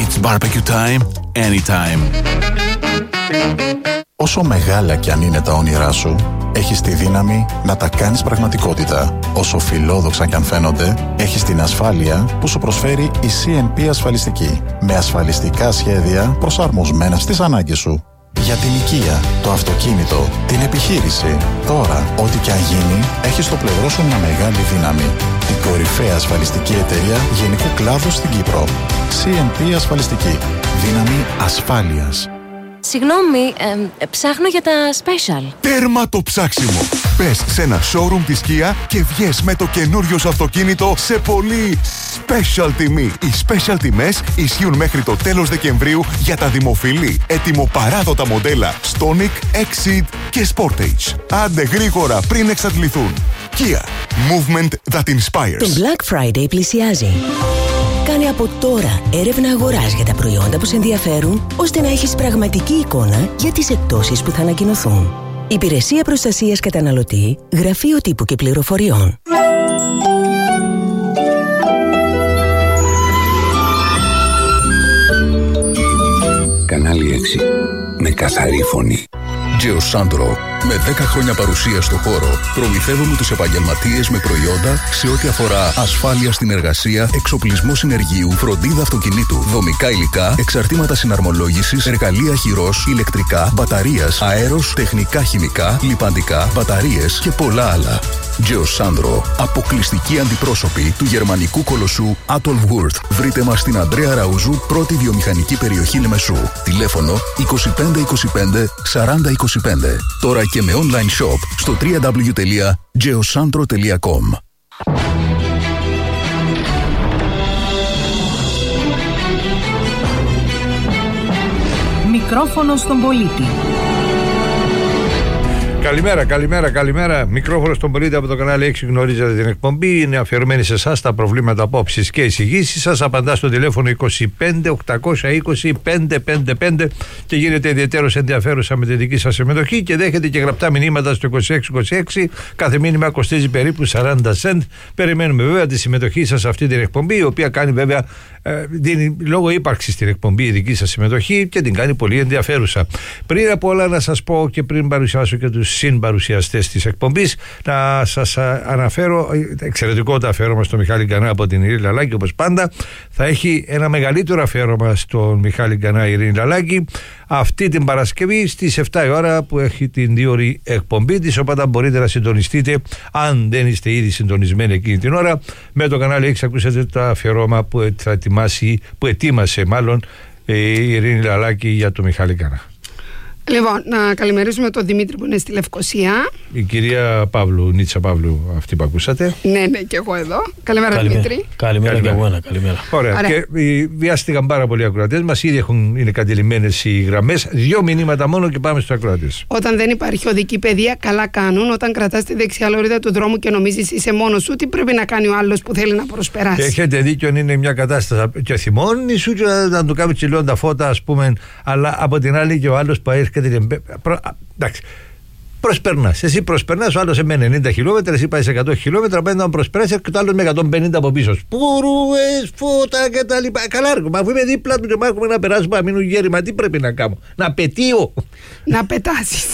It's barbecue time, anytime. Όσο μεγάλα κι αν είναι τα όνειρά σου, έχεις τη δύναμη να τα κάνεις πραγματικότητα. Όσο φιλόδοξα κι αν φαίνονται, έχεις την ασφάλεια που σου προσφέρει η CNP Ασφαλιστική. Με ασφαλιστικά σχέδια προσαρμοσμένα στις ανάγκες σου. Για την οικία, το αυτοκίνητο, την επιχείρηση. Τώρα, ό,τι κι αν γίνει, έχεις στο πλευρό σου μια μεγάλη δύναμη. Την κορυφαία ασφαλιστική εταιρεία γενικού κλάδου στην Κύπρο. CNP Ασφαλιστική. Δύναμη ασφάλειας. Συγγνώμη, ψάχνω για τα special. Τέρμα το ψάξιμο! Πες σε ένα showroom της Kia και βγες με το καινούριο σου αυτοκίνητο σε πολύ special τιμή. Οι special τιμές ισχύουν μέχρι το τέλος Δεκεμβρίου για τα δημοφιλή, ετοιμοπαράδοτα μοντέλα Stonic, Exceed και Sportage. Άντε γρήγορα πριν εξαντληθούν. Kia. Movement that inspires. Το Black Friday πλησιάζει. Κάνε από τώρα έρευνα αγοράς για τα προϊόντα που σε ενδιαφέρουν, ώστε να έχεις πραγματική εικόνα για τις εκπτώσεις που θα ανακοινωθούν. Υπηρεσία Προστασίας Καταναλωτή, Γραφείο Τύπου και Πληροφοριών. Κανάλι 6. Με καθαρή φωνή. Geosandro. Με 10 χρόνια παρουσία στο χώρο, προμηθεύουμε τους επαγγελματίες με προϊόντα σε ό,τι αφορά ασφάλεια στην εργασία, εξοπλισμό συνεργείου, φροντίδα αυτοκινήτου, δομικά υλικά, εξαρτήματα συναρμολόγησης, εργαλεία χειρός, ηλεκτρικά, μπαταρίας, αέρος, τεχνικά χημικά, λιπαντικά, μπαταρίες και πολλά άλλα. Geosandro. Αποκλειστικοί αντιπρόσωποι του γερμανικού κολοσσού Adolf Wurth. Βρείτε μας στην Ανδρέα Ραουζού, πρώτη βιομηχανική περιοχή Λεμεσού. Τηλέφωνο 2525 4025. Τώρα και με online shop στο www.geosandro.com. Μικρόφωνο στον πολίτη. Καλημέρα. Μικρόφωνο στον πολίτη από το κανάλι 6. Γνωρίζετε την εκπομπή. Είναι αφιερωμένη σε εσάς τα προβλήματα απόψεις και εισηγήσεις σας. Απαντά στο τηλέφωνο 25-820-555 και γίνεται ιδιαίτερος ενδιαφέρουσα με τη δική σας συμμετοχή και δέχεται και γραπτά μηνύματα στο 2626. Κάθε μήνυμα κοστίζει περίπου 40 cent. Περιμένουμε βέβαια τη συμμετοχή σας σε αυτή την εκπομπή, η οποία κάνει βέβαια δίνει λόγω ύπαρξη στην εκπομπή η δική σας συμμετοχή και την κάνει πολύ ενδιαφέρουσα. Πριν από όλα, να σας πω και πριν παρουσιάσω και τους συμπαρουσιαστές της εκπομπής, να σας αναφέρω εξαιρετικό το αφιέρωμα στο Μιχάλη Γκανά από την Ειρήνη Λαλάκη, όπως πάντα. Θα έχει ένα μεγαλύτερο αφιέρωμα στον Μιχάλη Γκανά η Ειρήνη Λαλάκη αυτή την Παρασκευή στις 7 η ώρα που έχει την 2ωρη εκπομπή της, οπότε μπορείτε να συντονιστείτε αν δεν είστε ήδη συντονισμένοι εκείνη την ώρα με το κανάλι 6. Ακούσατε το αφιέρωμα που θα ετοίμασε η Ειρήνη Λαλάκη για τον Μιχάλη Γκανά. Λοιπόν, να καλημερίσουμε τον Δημήτρη που είναι στη Λευκοσία. Η κυρία Παύλου, Νίτσα Παύλου, αυτή που ακούσατε. Ναι, και εγώ εδώ. Καλημέρα, Δημήτρη. Καλημέρα και εγώ. Καλημέρα. Ωραία. Και βιάστηκαν πάρα πολλοί ακροατές μας. Ήδη είναι κατηλημμένες οι γραμμές. 2 μηνύματα μόνο και πάμε στους ακροατές. Όταν δεν υπάρχει οδική παιδεία, καλά κάνουν. Όταν κρατάς τη δεξιά λωρίδα του δρόμου και νομίζεις είσαι μόνος σου, τι πρέπει να κάνει ο άλλος που θέλει να προσπεράσει. Έχετε δίκιο, είναι μια κατάσταση. Και θυμώνει σου και να του κάνει τσιλώντα τα φώτα, ας πούμε. Αλλά από την άλλη και ο άλλος που έρχεται. Εντάξει. Προσπερνάς. Εσύ προσπερνάς, ο άλλος με 90 χιλιόμετρα, εσύ πάει σε 100 χιλιόμετρα, πάει να προσπεράσει και το άλλο με 150 από πίσω. Πουρουές, φώτα και τα λοιπά. Καλά, μα αφού είμαι δίπλα του και μάχομαι να περάσουμε, να μείνουν γέρημα, τι πρέπει να κάνω? Να πετύω. Να πετάσεις.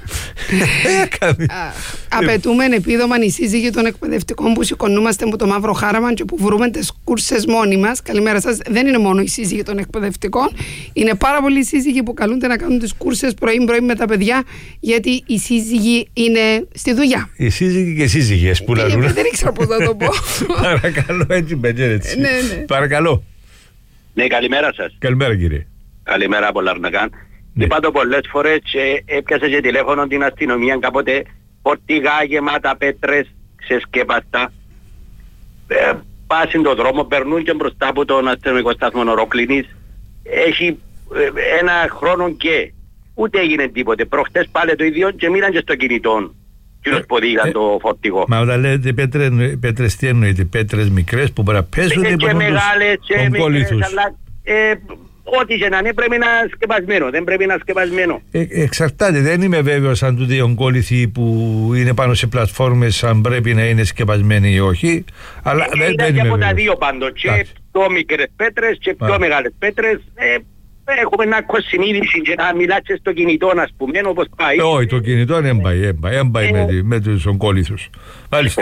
Απαιτούμεν επίδομα οι σύζυγοι των εκπαιδευτικών που σηκωνούμαστε με το μαύρο χάραμα και που βρούμε τις κούρσες μόνοι μας. Καλημέρα σας. Δεν είναι μόνο οι σύζυγοι των εκπαιδευτικών. Είναι πάρα πολλοί σύζυγοι που καλούνται να κάνουν τις κούρσες πρωί με τα παιδιά, γιατί οι σύζυγοι είναι στη δουλειά. Οι σύζυγοι και οι σύζυγες που λαλούν. Δεν ήξερα πώς να το πω. Παρακαλώ, έτσι μπαινιέρετσι. Ναι. Παρακαλώ. Ναι, καλημέρα σας. Καλημέρα, κύριε. Καλημέρα από Λαρνακάν. Είπα το πολλές φορές και έπιασε και τηλέφωνο την αστυνομία κάποτε, φορτηγά γεμάτα πέτρες ξεσκέπαστα. Πάσουν τον δρόμο, περνούν και μπροστά από τον αστυνομικό σταθμό Ορόκληνης. Έχει ένα χρόνο και ούτε έγινε τίποτε. Προχτές πάλι το ίδιο και μείναν και στο κινητό. Και τους ποδήγαν το φορτηγό. Μα όταν λέτε πέτρες, τι εννοείτε? Πέτρες μικρές που μπορεί να πέσουν ή και μεγάλες και μικρές, αλλά ό,τι και να είναι πρέπει να σκεπασμένο. Δεν πρέπει να σκεπασμένο. Εξαρτάται. Δεν είμαι βέβαιος αν τούτοι οι ογκόληθοι που είναι πάνω σε πλατφόρμες αν πρέπει να είναι σκεπασμένοι ή όχι. Αλλά δεν ήταν και από τα δύο πάντως. Και πιο μικρές πέτρες και πιο μεγάλες πέτρες. Έχουμε ένα κοσυνείδηση και να μιλάτε στο κινητό, ας πούμε, όπως πάει. Όχι, το κινητό δεν πάει με τους ογκόληθους. Μάλιστα.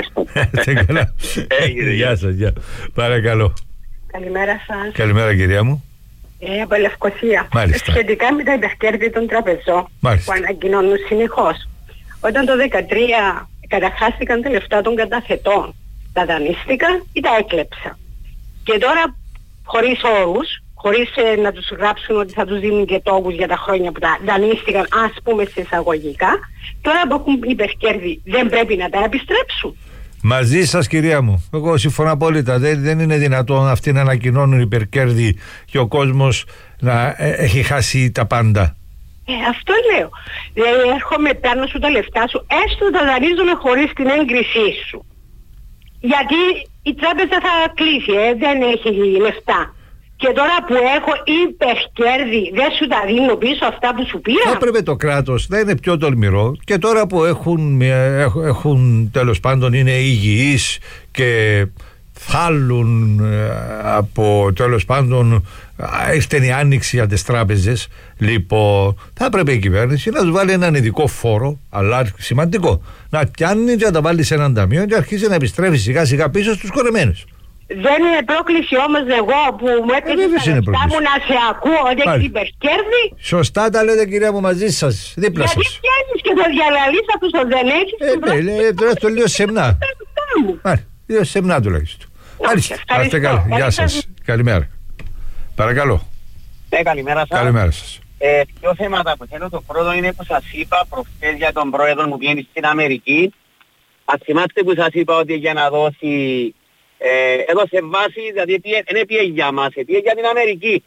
Γεια σας, γεια. Παρακαλώ. Καλημέρα σας. Καλημέρα κυρία μου. Από Λευκοσία. Μάλιστα. Σχετικά με τα υπερκέρδη των τραπεζών. Μάλιστα. Που ανακοινώνουν συνεχώς. Όταν το 2013 καταχάστηκαν τα λεφτά των καταθετών, τα δανείστηκα ή τα έκλεψα. Και τώρα, χωρίς όρους, χωρίς να τους γράψουν ότι θα τους δίνουν και τόκους για τα χρόνια που τα δανείστηκαν, ας πούμε σε εισαγωγικά, τώρα που έχουν υπερκέρδη δεν πρέπει να τα επιστρέψουν. Μαζί σας κυρία μου, εγώ συμφωνώ απόλυτα. Δεν είναι δυνατόν αυτοί να ανακοινώνουν υπερκέρδη και ο κόσμος να έχει χάσει τα πάντα. Αυτό λέω. Έρχομαι, παίρνω σου τα λεφτά σου, έστω τα δανείζομαι χωρίς την έγκρισή σου. Γιατί η τράπεζα θα κλείσει, δεν έχει λεφτά. Και τώρα που έχω υπερκέρδη, δεν σου τα δίνω πίσω αυτά που σου πήρα. Θα έπρεπε το κράτος να είναι πιο τολμηρό και τώρα που έχουν τέλος πάντων είναι υγιείς και θάλλουν από τέλος πάντων έστενη άνοιξη για τις τράπεζες, λοιπόν θα έπρεπε η κυβέρνηση να τους βάλει έναν ειδικό φόρο, αλλά σημαντικό, να πιάνει και να τα βάλει σε έναν ταμείο και αρχίσει να επιστρέφει σιγά σιγά πίσω στους κορεμένους. Δεν είναι πρόκληση όμως εγώ που μου έπαιζε στα λεφτά μου να σε ακούω ότι έχεις υπερκέρδη. Σωστά τα λέτε κυρία μου, μαζί σας, δίπλα σας. Γιατί πιάνεις και το διαλαλείς από το δεν έχεις. Τουλάχιστον λίγο σεμνά. Λίγο σεμνά τουλάχιστον. Μάλιστα, είστε καλά. Γεια σας, καλημέρα. Παρακαλώ. Καλημέρα σας. Καλημέρα σας. Δύο θέματα που θέλω. Το πρώτο είναι που σας είπα προχθές για τον πρόεδρο που βγαίνει στην Αμερική. Ας θυμάστε που σας είπα ότι για να δώσει έδωσε βάση, δηλαδή δεν πήγε για μας, πήγε για την Αμερική.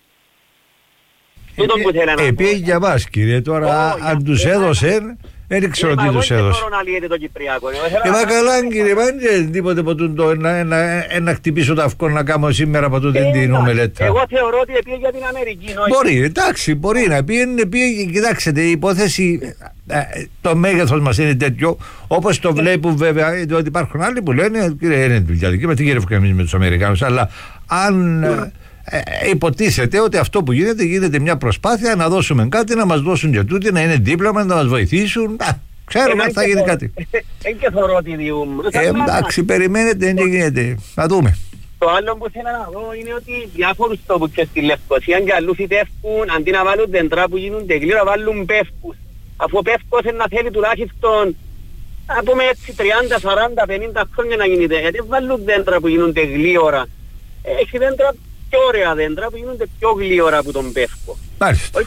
Πήγε για μας κύριε, τώρα αν τους έδωσε, δεν ξέρω τι τους έδωσε. Δεν μπορώ να λύεται το Κυπριακό. Μα καλά κύριε, δεν τίποτε ποτέ να χτυπήσω το αυκό να κάνω σήμερα ποτέ την ομελέτα. Εγώ θεωρώ ότι πήγε για την Αμερική. Μπορεί, εντάξει, μπορεί να πήγε, κοιτάξτε, η υπόθεση, το μέγεθος μας είναι τέτοιο, όπως το βλέπουν βέβαια, διότι υπάρχουν άλλοι που λένε, κύριε, είναι δουλειά δική μας, τι κύριε εμείς με τους Αμερικάνους, αλλά αν υποτίθεται ότι αυτό που γίνεται μια προσπάθεια να δώσουμε κάτι, να μας δώσουν και τούτοι, να είναι δίπλα μας, να μας βοηθήσουν, ξέρουμε αν θα γίνει κάτι. και θεωρώ ότι διούμε. Εντάξει, περιμένετε, δεν γίνεται, να δούμε. Το άλλο που θέλω να δω είναι ότι διάφορους τόπους και στη Λευκοσία και αλλού φυτεύκουν, αντί να βάλουν δέντρα που γίνονται γλύωρα, βάλουν πεύκους. Αφού ο πεύκος είναι να θέλει τουλάχιστον, να πούμε έτσι, 30, 40, 50 χρόνια να γίνεται. Γιατί βάλουν δέντρα που γίνονται γλύωρα. Έχει δέντρα πιο ωραία δέντρα που γίνονται πιο γλύωρα από τον πεύκο. Μάλιστα.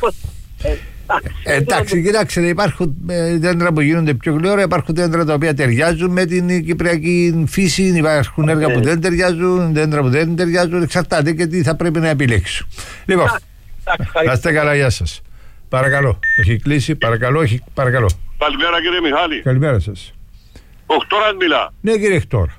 Εντάξει, κοιτάξτε, υπάρχουν δέντρα που γίνονται πιο γλύωρα, υπάρχουν δέντρα τα οποία ταιριάζουν με την κυπριακή φύση, υπάρχουν έργα που δεν ταιριάζουν, δέντρα που δεν ταιριάζουν, εξαρτάται και τι θα πρέπει να επιλέξουν. Λοιπόν, να είστε καλά, γεια σας. Παρακαλώ, έχει κλείσει, παρακαλώ. Καλημέρα κύριε Μιχάλη. Καλημέρα σας. Οχτώρας μιλά. Ναι κύριε Χτώρα.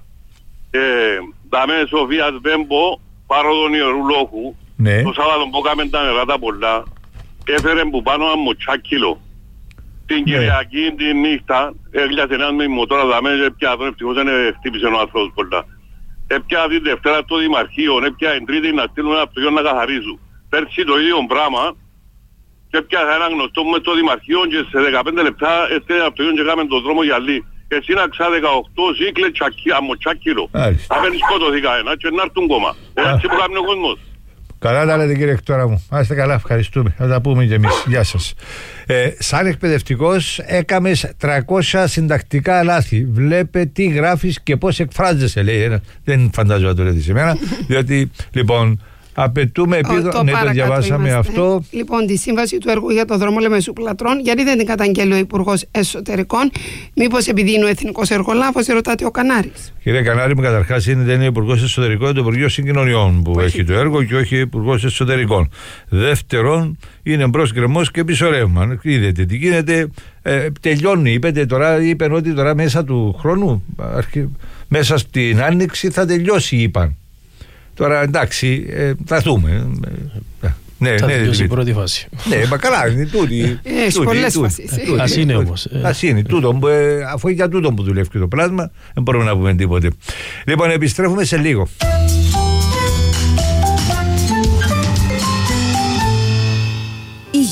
Δαμε Σοφίας Βέμπο, πάροδον ιερού λόγου, ναι. Το Σάββατο που έκαμε τα νερά τα πολλά, έφερε που πάνω ένα μοτσάκιλο. Την Κυριακή τη νύχτα έγλιασε ένας με μοτόρα δαμε, έπια τον ευτυχώς δεν χτύπησε ο άνθρωπος πολλά. Έπια τη Δευτέρα το Δημαρχείο, έπια την Τρίτη να στείλουν ένα πτωχείο να καθαρίζουν. Πέρσι το ίδιο πράγμα, και έπια ένα γνωστό μου με το Δημαρχείο και σε 15 λεπτά έστειλε ένα πτωχείο και έκαμε τον δρόμο γυαλί. Εσύ να ξά 18 ζήκλε αμοτσάκιλο. Αφεν σκοτωθήκα ένα και να έρθουν κόμμα. Έτσι που κάνει ο κόσμος. Καλά τα λέτε κύριε Εκτόρα μου. Άστε καλά, ευχαριστούμε. Θα τα πούμε και εμείς. Γεια σας. Σαν εκπαιδευτικός έκαμες 300 συντακτικά λάθη. Βλέπε τι γράφεις και πώς εκφράζεσαι, λέει. Δεν φαντάζομαι να το λέτε σε μένα. Διότι, λοιπόν, απαιτούμε επίδομα. Ναι, το διαβάσαμε αυτό. Λοιπόν, τη σύμβαση του έργου για το δρόμο Λεμεσού Πλατρών, γιατί δεν την καταγγέλει ο Υπουργός Εσωτερικών, μήπως επειδή είναι ο εθνικός εργολάβος, ρωτάτε ο Κανάρης. Κύριε Κανάρη, καταρχάς δεν είναι ο Υπουργός Εσωτερικών, είναι το Υπουργείο Συγκοινωνιών που έχει το έργο και όχι ο Υπουργός Εσωτερικών. Δεύτερον, είναι μπρος γκρεμός και πίσω ρεύμα. Είδατε τι γίνεται, τελειώνει. Είπαν ότι τώρα μέσα του χρόνου, μέσα στην Άνοιξη θα τελειώσει, είπαν. Τώρα εντάξει, θα δούμε. Θα τελειώσει η πρώτη φάση. Ναι, μα καλά, είναι τούτη. Έχει πολλές φάσεις. Ας είναι όμως. Ας είναι, αφού είναι για τούτο που δουλεύει και το πλάσμα, δεν μπορούμε να πούμε τίποτε. Λοιπόν, επιστρέφουμε σε λίγο.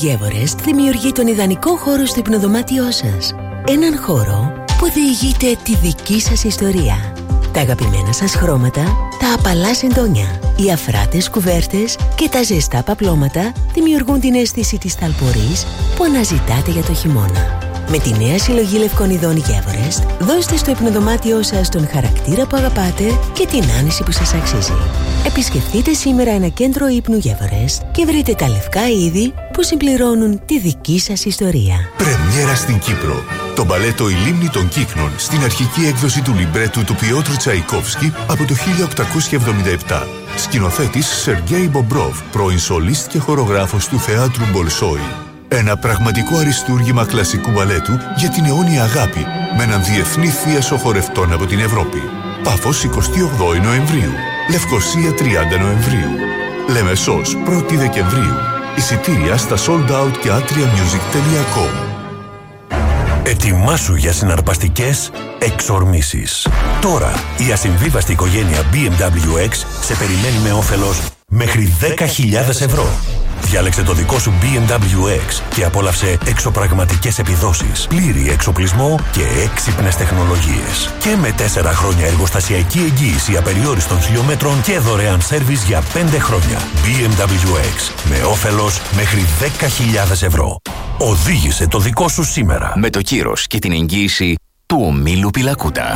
Everest δημιουργεί τον ιδανικό χώρο στο υπνοδωμάτιό σας. Έναν χώρο που διηγείται τη δική σας ιστορία. Τα αγαπημένα σας χρώματα, τα απαλά σεντόνια, οι αφράτες κουβέρτες και τα ζεστά παπλώματα δημιουργούν την αίσθηση της ταλπορής που αναζητάτε για το χειμώνα. Με τη νέα συλλογή λευκών ειδών Everest, δώστε στο υπνοδωμάτιό σας τον χαρακτήρα που αγαπάτε και την άνεση που σας αξίζει. Επισκεφτείτε σήμερα ένα κέντρο ύπνου Everest και βρείτε τα λευκά είδη που συμπληρώνουν τη δική σας ιστορία. Πρεμιέρα στην Κύπρο. Το μπαλέτο «Η Λίμνη των Κύκνων» στην αρχική έκδοση του λιμπρέτου του Πιότρου Τσαϊκόφσκι από το 1877. Σκηνοθέτης Σεργέι Μπομπρόβ, πρώην σολίστ και χορογράφος του θεάτρου Μπολσόι. Ένα πραγματικό αριστούργημα κλασικού μπαλέτου για την αιώνια αγάπη με έναν διεθνή θίασο χορευτών από την Ευρώπη. Πάφος 28 Νοεμβρίου. Λευκοσία 30 Νοεμβρίου. Λεμεσός 1η Δεκεμβρίου. Εισιτήρια στα sold-out και atriamusic.com. Ετοιμάσου για συναρπαστικές εξορμήσεις. Τώρα η ασυμβίβαστη οικογένεια BMW X σε περιμένει με όφελος μέχρι 10.000 ευρώ. Διάλεξε το δικό σου BMW X και απόλαυσε εξωπραγματικές επιδόσεις, πλήρη εξοπλισμό και έξυπνες τεχνολογίες. Και με 4 χρόνια εργοστασιακή εγγύηση απεριόριστων χιλιόμετρων και δωρεάν σέρβις για 5 χρόνια. BMW X με όφελος μέχρι 10.000 ευρώ. Οδήγησε το δικό σου σήμερα. Με το κύρος και την εγγύηση του ομίλου Πιλακούτα.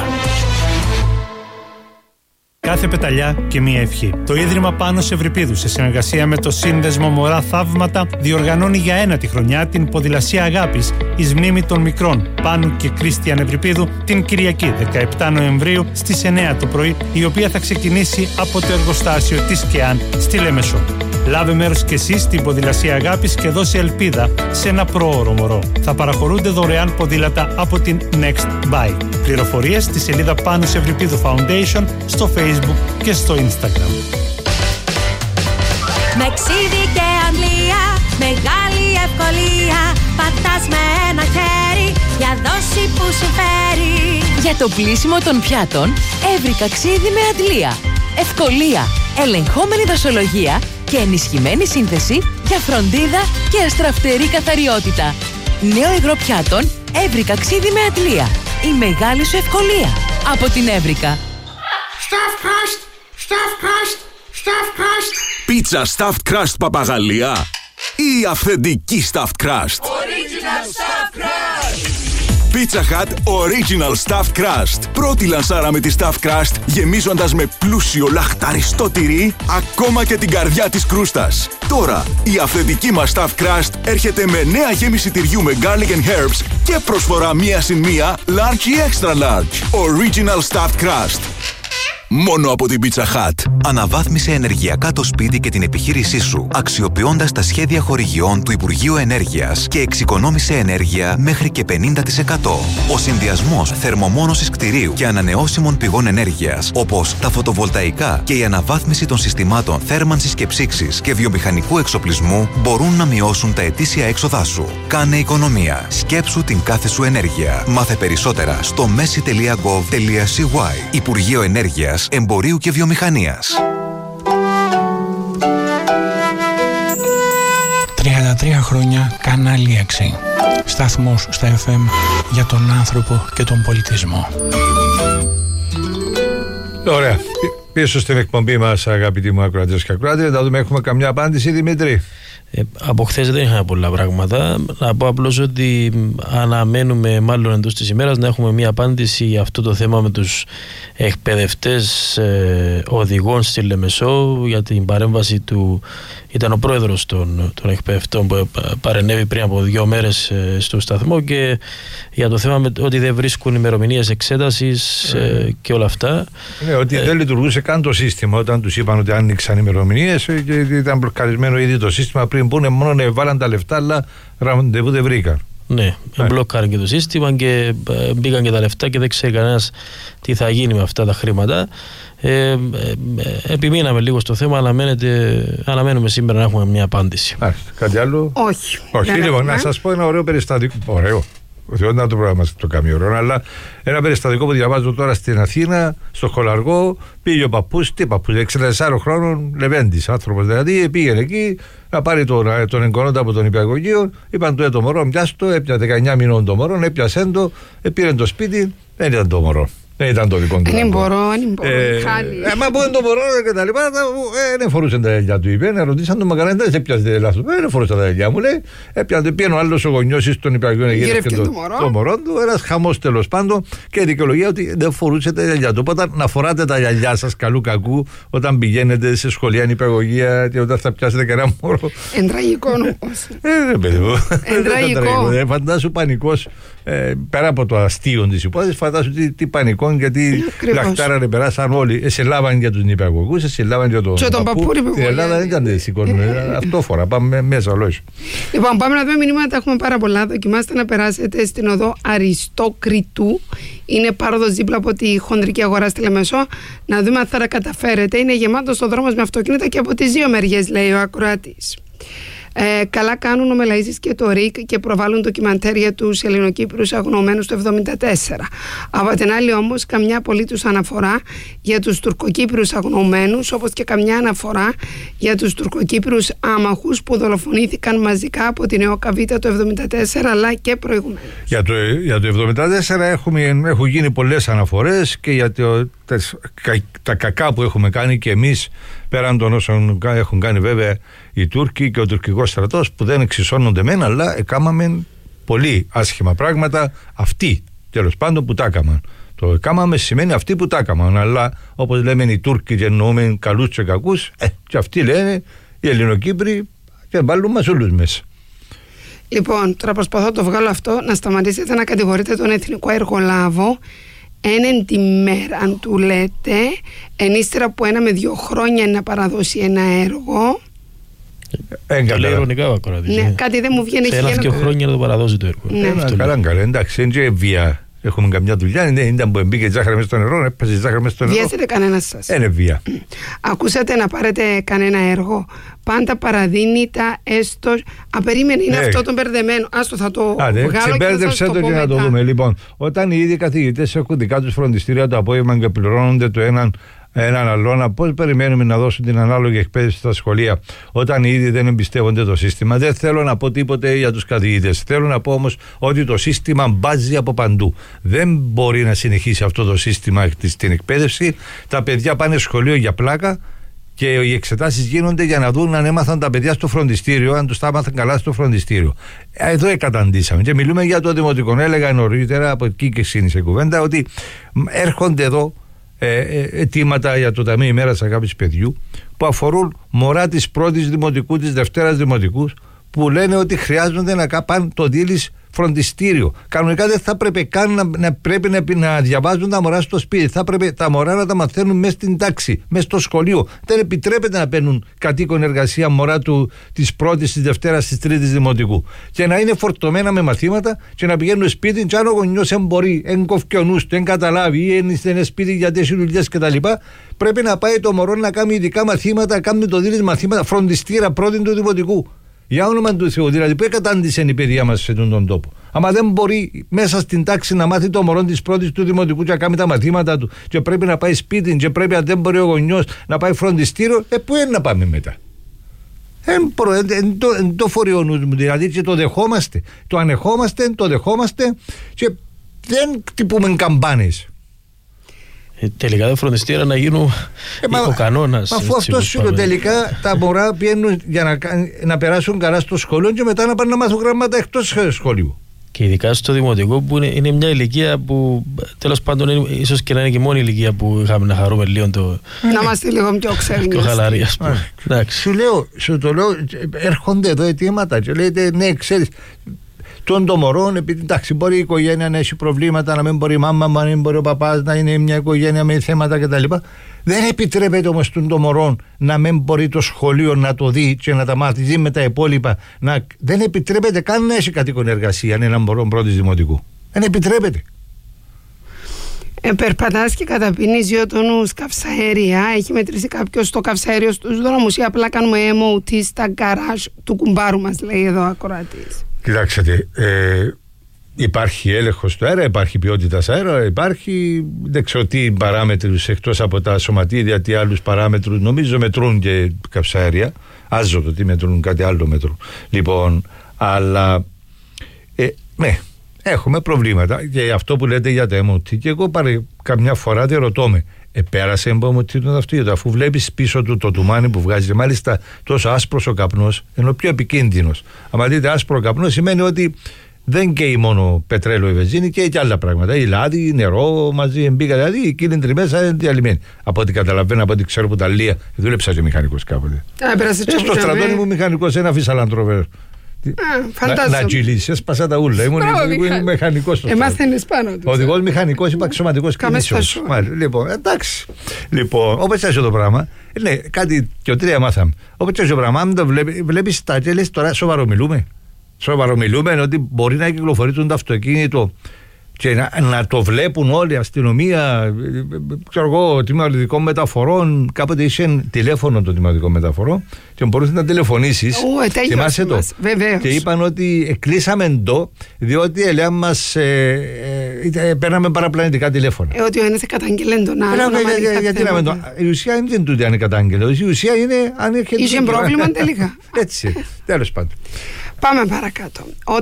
Κάθε πεταλιά και μία ευχή. Το Ίδρυμα Πάνος Ευρυπίδου, σε συνεργασία με το Σύνδεσμο Μωρά Θαύματα, διοργανώνει για ένατη χρονιά την ποδηλασία αγάπης εις μνήμη των μικρών Πάνου και Κρίστιαν Ευρυπίδου την Κυριακή 17 Νοεμβρίου στις 9 το πρωί, η οποία θα ξεκινήσει από το εργοστάσιο της ΚΕΑΝ στη Λέμεσο. Λάβε μέρος και εσείς στην ποδηλασία αγάπης και δώσε ελπίδα σε ένα προώρο μωρό. Θα παραχωρούνται δωρεάν ποδήλατα από την Next Bike. Πληροφορίες στη σελίδα Πάνος Ευρυπίδου Foundation στο Facebook και στο Instagram. Με ξύδι και αντλία, μεγάλη ευκολία, πατάς με ένα χέρι για δόση που συμφέρει. Για το πλύσιμο των πιάτων, έβρικα ξύδι με αντλία. Ευκολία, ελεγχόμενη δοσολογία και ενισχυμένη σύνθεση για φροντίδα και αστραφτερή καθαριότητα. Νέο υγρό πιάτων, έβρικα ξύδι με αντλία. Η μεγάλη σου ευκολία. Από την Έβρικα. Stuffed crust, stuffed crust, stuffed crust. Πίτσα stuffed crust Παπαγαλία ή αυθεντική stuffed crust? Original stuffed crust. Pizza Hut Original Stuffed Crust. Πρώτη λανσάρα τη Stuffed Crust, γεμίζοντας με πλούσιο λαχταριστό τυρί ακόμα και την καρδιά της κρούστας. Τώρα, η αυθεντική μας Stuffed Crust έρχεται με νέα γέμιση τυριού με garlic and herbs και προσφορά 1+1 large ή extra large. Original Stuffed Crust. Μόνο από την Pizza Hut. Αναβάθμισε ενεργειακά το σπίτι και την επιχείρησή σου, αξιοποιώντας τα σχέδια χορηγιών του Υπουργείου Ενέργειας και εξοικονόμησε ενέργεια μέχρι και 50%. Ο συνδυασμός θερμομόνωσης κτηρίου και ανανεώσιμων πηγών ενέργειας, όπως τα φωτοβολταϊκά και η αναβάθμιση των συστημάτων θέρμανσης και ψήξης και βιομηχανικού εξοπλισμού, μπορούν να μειώσουν τα ετήσια έξοδά σου. Κάνε οικονομία. Σκέψου την κάθε σου ενέργεια. Μάθε περισσότερα στο messi.gov.cy. Υπουργείο Ενέργειας, Εμπορίου και Βιομηχανίας. 33 χρόνια κανάλι 6. Σταθμός στα FM για τον άνθρωπο και τον πολιτισμό. Ωραία. Πίσω στην εκπομπή μας, αγαπητοί μου ακροατές και ακροάτες, να δούμε, έχουμε καμιά απάντηση, Δημήτρη? Από χθες δεν είχαμε πολλά πράγματα. Να πω απλώς ότι αναμένουμε μάλλον εντός της ημέρας να έχουμε μια απάντηση για αυτό το θέμα με τους εκπαιδευτές οδηγών στη Λεμεσό, για την παρέμβαση του. Ήταν ο πρόεδρος των εκπαιδευτών που παρενέβη πριν από 2 μέρες στο σταθμό, και για το θέμα με ότι δεν βρίσκουν ημερομηνίες εξέτασης και όλα αυτά. Ναι, ότι δεν λειτουργούσε καν το σύστημα όταν τους είπαν ότι άνοιξαν ημερομηνίες και ήταν μπλοκαρισμένο ήδη το σύστημα πριν πούνε, μόνο βάλαν τα λεφτά, αλλά ραντεβού δεν βρήκαν. Ναι, μπλοκάραν και το σύστημα και μπήκαν και τα λεφτά και δεν ξέρει κανένας τι θα γίνει με αυτά τα χρήματα. Επιμείναμε λίγο στο θέμα, αναμένουμε σήμερα να έχουμε μια απάντηση. Κάτι άλλο? Όχι. Λοιπόν, να σας πω ένα ωραίο περιστατικό. Ωραίο. ο να το πρόγραμμα το καμιωρό, αλλά ένα περιστατικό που διαβάζω τώρα στην Αθήνα, στο Χολαργό, πήγε ο παππούς, 64 χρόνων, Λεβέντης άνθρωπος δηλαδή, πήγαινε εκεί να πάρει τον εγγονότα από τον υπηαγωγείο, είπαν το μωρό, μοιάστο, έπιασε 19 μηνών το μωρό, έπιασε το, πήρε το σπίτι, δεν ήταν το μωρό. Δεν ήταν το δικό του. Δεν μπορώ. Μα πού είναι το μωρό και τα λοιπά. Δεν φορούσε τα γυαλιά του, είπε. Ρωτήσαν τον Μακαρέντα, δεν σε πιάσε λάθος. Δεν φορούσε τα γυαλιά μου, λέει. Πήγαινε ο άλλος ο γονιός στον υπηαγωγείο, γύρευκε το μωρό του. Ένας χαμός τέλος πάντων και η δικαιολογία ότι δεν φορούσε τα γυαλιά του. Οπότε να φοράτε τα γυαλιά σας καλού κακού όταν πηγαίνετε σε σχολεία, νηπιαγωγεία και όταν θα πιάσετε κανένα μωρό. Εντραγικό όμως. Εντραγικό. Φαντάσου πανικός. Πέρα από το αστείο της υπόθεσης, φαντάσου τι πανικό, γιατί λαχτάρανε, περάσαν όλοι. Σε λάβαν για τους νηπιαγωγούς, σε λάβαν για τον παππού. Στην Ελλάδα δεν ήταν σηκώνουμε. Αυτό φορά. Πάμε μέσα, ολόι. Λοιπόν, πάμε να δούμε μηνύματα. Έχουμε πάρα πολλά. Δοκιμάστε να περάσετε στην οδό Αριστόκριτου. Είναι πάροδος δίπλα από τη χονδρική αγορά στη Λεμεσό. Να δούμε αν θα τα καταφέρετε. Είναι γεμάτος ο δρόμος με αυτοκίνητα και από τις δύο μεριές, λέει ο ακροατής. Καλά κάνουν ο Μελαΐζης και το ΡΙΚ και προβάλλουν ντοκιμαντέρ για τους Ελληνοκύπριους αγνοωμένους το 1974. Από την άλλη όμως καμιά απολύτως αναφορά για τους Τουρκοκύπριους αγνοωμένους, όπως και καμιά αναφορά για τους Τουρκοκύπριους άμαχους που δολοφονήθηκαν μαζικά από την ΕΟΚΑ Β το 1974 αλλά και προηγουμένως. Για το 1974 έχουν γίνει πολλές αναφορές και για τα κακά που έχουμε κάνει και εμείς, πέραν των όσων έχουν κάνει βέβαια οι Τούρκοι και ο τουρκικός στρατός, που δεν εξισώνονται μεν, αλλά έκαναμε πολύ άσχημα πράγματα αυτοί τέλος πάντων που τα έκαναν. Το έκαναμε σημαίνει αυτοί που τα έκαναν, αλλά όπως λέμε οι Τούρκοι και εννοούμε καλούς και κακούς, και αυτοί λένε οι Ελληνοκύπροι και βάλουν μας όλους μέσα. Λοιπόν, τώρα προσπαθώ να το βγάλω αυτό, να σταματήσετε να κατηγορείτε τον εθνικό εργολάβο έναν τη μέρα, αν του λέτε, ενίστερα από 1 με 2 χρόνια να παραδώσει ένα έργο. Το λέει ειρωνικά ο ακροατής. Ναι, κάτι δεν μου βγαίνει. Σε 1-2 χρόνια να το παραδώσει το έργο. Καλά, εντάξει, είναι και βία. Έχουμε καμιά δουλειά, ήταν που μπήκε ζάχαρη μέσα στο νερό, έπαιζε ζάχαρη μέσα στο νερό. Βιάζεται κανένας σας? Είναι βία. Ακούσατε να πάρετε κανένα έργο? Πάντα παραδίνει τα έστω. Απερίμενε, είναι αυτό το μπερδεμένο. Άστο, θα το βγάλω και θα σας το πω και μετά. Να το δούμε. Λοιπόν, όταν οι ίδιοι καθηγητές έχουν δικά τους φροντιστήρια το απόγευμα και πληρώνονται το έναν αλλόνα, πώς περιμένουμε να δώσουν την ανάλογη εκπαίδευση στα σχολεία όταν οι ίδιοι δεν εμπιστεύονται το σύστημα? Δεν θέλω να πω τίποτε για τους καθηγητές. Θέλω να πω όμως ότι το σύστημα μπάζει από παντού. Δεν μπορεί να συνεχίσει αυτό το σύστημα στην εκπαίδευση. Τα παιδιά πάνε σχολείο για πλάκα και οι εξετάσεις γίνονται για να δουν αν έμαθαν τα παιδιά στο φροντιστήριο, αν τους τα έμαθαν καλά στο φροντιστήριο. Εδώ εκαταντήσαμε και μιλούμε για το δημοτικό. Έλεγα νωρίτερα από εκεί και σύνησε κουβέντα ότι έρχονται εδώ αιτήματα για το Ταμείο ημέρας αγάπης παιδιού που αφορούν μωρά της πρώτης δημοτικού, της δευτέρας δημοτικού, που λένε ότι χρειάζονται να πάνε το δίλης φροντιστήριο. Κανονικά δεν θα πρέπει καν να διαβάζουν τα μωρά στο σπίτι. Θα πρέπει τα μωρά να τα μαθαίνουν μέσα στην τάξη, μέσα στο σχολείο. Δεν επιτρέπεται να παίρνουν κατοίκον εργασία μωρά της πρώτης, της δευτέρας, της τρίτης δημοτικού. Και να είναι φορτωμένα με μαθήματα και να πηγαίνουν σπίτι. Και αν ο γονιός δεν μπορεί, δεν κόφει ο νους του, δεν καταλάβει ή είναι σπίτι γιατί έχει δουλειές κτλ., πρέπει να πάει το μωρό να κάνει ειδικά μαθήματα, κάνουν το δίλης μαθήματα, φροντιστήρα πρώτη του δημοτικού. Για όνομα του Θεού, δηλαδή που εκατάντησε η παιδεία μας σε τον τόπο. Άμα δεν μπορεί μέσα στην τάξη να μάθει το μωρό της πρώτης του δημοτικού και να κάνει τα μαθήματα του, και πρέπει να πάει σπίτι, και πρέπει, αν δεν μπορεί ο γονιός, να πάει φροντιστήριο, πού είναι να πάμε μετά? Εν το φορεί ο νους μου, δηλαδή, και το δεχόμαστε. Το ανεχόμαστε, το δεχόμαστε και δεν τυπούμε καμπάνες. Τελικά δεν φροντιστήρα να γίνουν ο κανόνας. Αφού αυτό σου λέω, τελικά τα μωρά πηγαίνουν για να περάσουν καλά στο σχολείο και μετά να πάνε να μάθουν γράμματα εκτός σχολείου. Και ειδικά στο δημοτικό που είναι μια ηλικία που τέλος πάντων ίσως και να είναι και μόνη ηλικία που είχαμε να χαρούμε λίγο το... Να είμαστε λίγο πιο ξένοι. Πιο χαλαροί, ας πούμε. Σου το λέω, έρχονται εδώ αιτήματα και λέτε ναι, ξέρεις, των μωρών, επειδή εντάξει, μπορεί η οικογένεια να έχει προβλήματα, να μην μπορεί η μάμα, να μην μπορεί ο παπάς, να είναι μια οικογένεια με θέματα κτλ. Δεν επιτρέπεται όμως των μωρών να μην μπορεί το σχολείο να το δει και να τα μάθει με τα υπόλοιπα. Δεν επιτρέπεται καν να έχει κατοίκον εργασία αν έναν μωρό πρώτης δημοτικού. Δεν επιτρέπεται. Περπατάς και καταπίνεις ιωτονούς καυσαέρια. Έχει μετρήσει κάποιος το καυσαέριο στους δρόμους ή απλά κάνουμε MOT στα γκαράζ του κουμπάρου μας, λέει εδώ ακροατής? Κοιτάξτε, Υπάρχει έλεγχος στο αέρα, υπάρχει ποιότητα αέρα, υπάρχει δεν ξέρω τι παράμετρους εκτός από τα σωματίδια, τι άλλους παράμετρους, νομίζω μετρούν και καυσαέρια, άζωτο, τι μετρούν, κάτι άλλο μετρούν. Λοιπόν, αλλά ναι, έχουμε προβλήματα και αυτό που λέτε για τα MOT, και εγώ καμιά φορά δεν ρωτώ με, πέρασε MOT το αυτοκίνητο, αφού βλέπεις πίσω του το τουμάνι που βγάζει, μάλιστα τόσο άσπρος ο καπνός, ενώ πιο επικίνδυνος. Αν δείτε άσπρο καπνό σημαίνει ότι δεν καίει μόνο πετρέλαιο ή βενζίνη, καίει και άλλα πράγματα. Η λάδι, νερό μαζί, μπήκα. Δηλαδή η κίνητρη μέσα είναι διαλυμένη. Από ό,τι καταλαβαίνω, από ό,τι ξέρω που τα λία. Δούλεψα και μηχανικός κάποτε. Στο στρατό ήμουν μηχανικός, ένα φυσαλαντροβέρ. Να τζιλίσει, έσπασα τα ούλα. Ήμουν μηχανικός στο στρατό. Εμάς πάνω του. Οδηγός μηχανικός, είπα αξιωματικός κινήσεως. Λοιπόν, εντάξει. Λοιπόν, όπως έτσι το πράγμα. Ναι, κάτι και ο τρία μάθαμε. Όπως έτσι το πράγμα, αν το βλέπεις τα τέλη, τώρα σοβαρομιλούμε. Σοβαρομιλούμε ότι μπορεί να κυκλοφορήσουν το αυτοκίνητο και να το βλέπουν όλοι, η αστυνομία, ξέρω εγώ, τμήματικών μεταφορών. Κάποτε είχε τηλέφωνο το τμήματικών μεταφορών και μπορούσε να τηλεφωνήσεις. Θυμάσαι το. Και είπαν ότι κλείσαμε το, διότι ελέα μας παίρναμε παραπλανητικά τηλέφωνα. Ότι ο ένας καταγγελέν τον άλλο. Γιατί να το. Η ουσία δεν είναι τούτη αν είναι κατάγγελο. Η ουσία είναι αν έρχεται. Είχε πρόβλημα τελικά. Έτσι. Τέλος πάντων. Πάμε παρακάτω.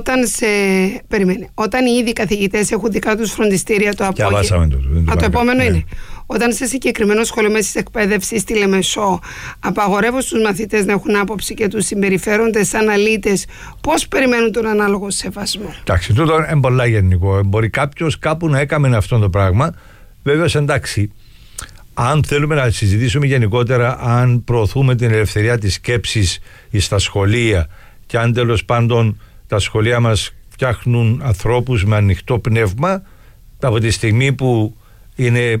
Όταν οι ήδη καθηγητές έχουν δικά τους φροντιστήρια το απόγευμα. Το επόμενο είναι. Όταν σε συγκεκριμένο σχολείο μέσης εκπαίδευσης στη Λεμεσό απαγορεύουν στους μαθητές να έχουν άποψη και τους συμπεριφέρονται σαν αλήτες, πώς περιμένουν τον ανάλογο σεβασμό? Εντάξει, τούτο είναι πολλά γενικό. Μπορεί κάποιος κάπου να έκαμε αυτό το πράγμα. Βέβαια, εντάξει. Αν θέλουμε να συζητήσουμε γενικότερα, αν προωθούμε την ελευθερία της σκέψης στα σχολεία, και αν τέλος πάντων τα σχολεία μας φτιάχνουν ανθρώπους με ανοιχτό πνεύμα, από τη στιγμή που είναι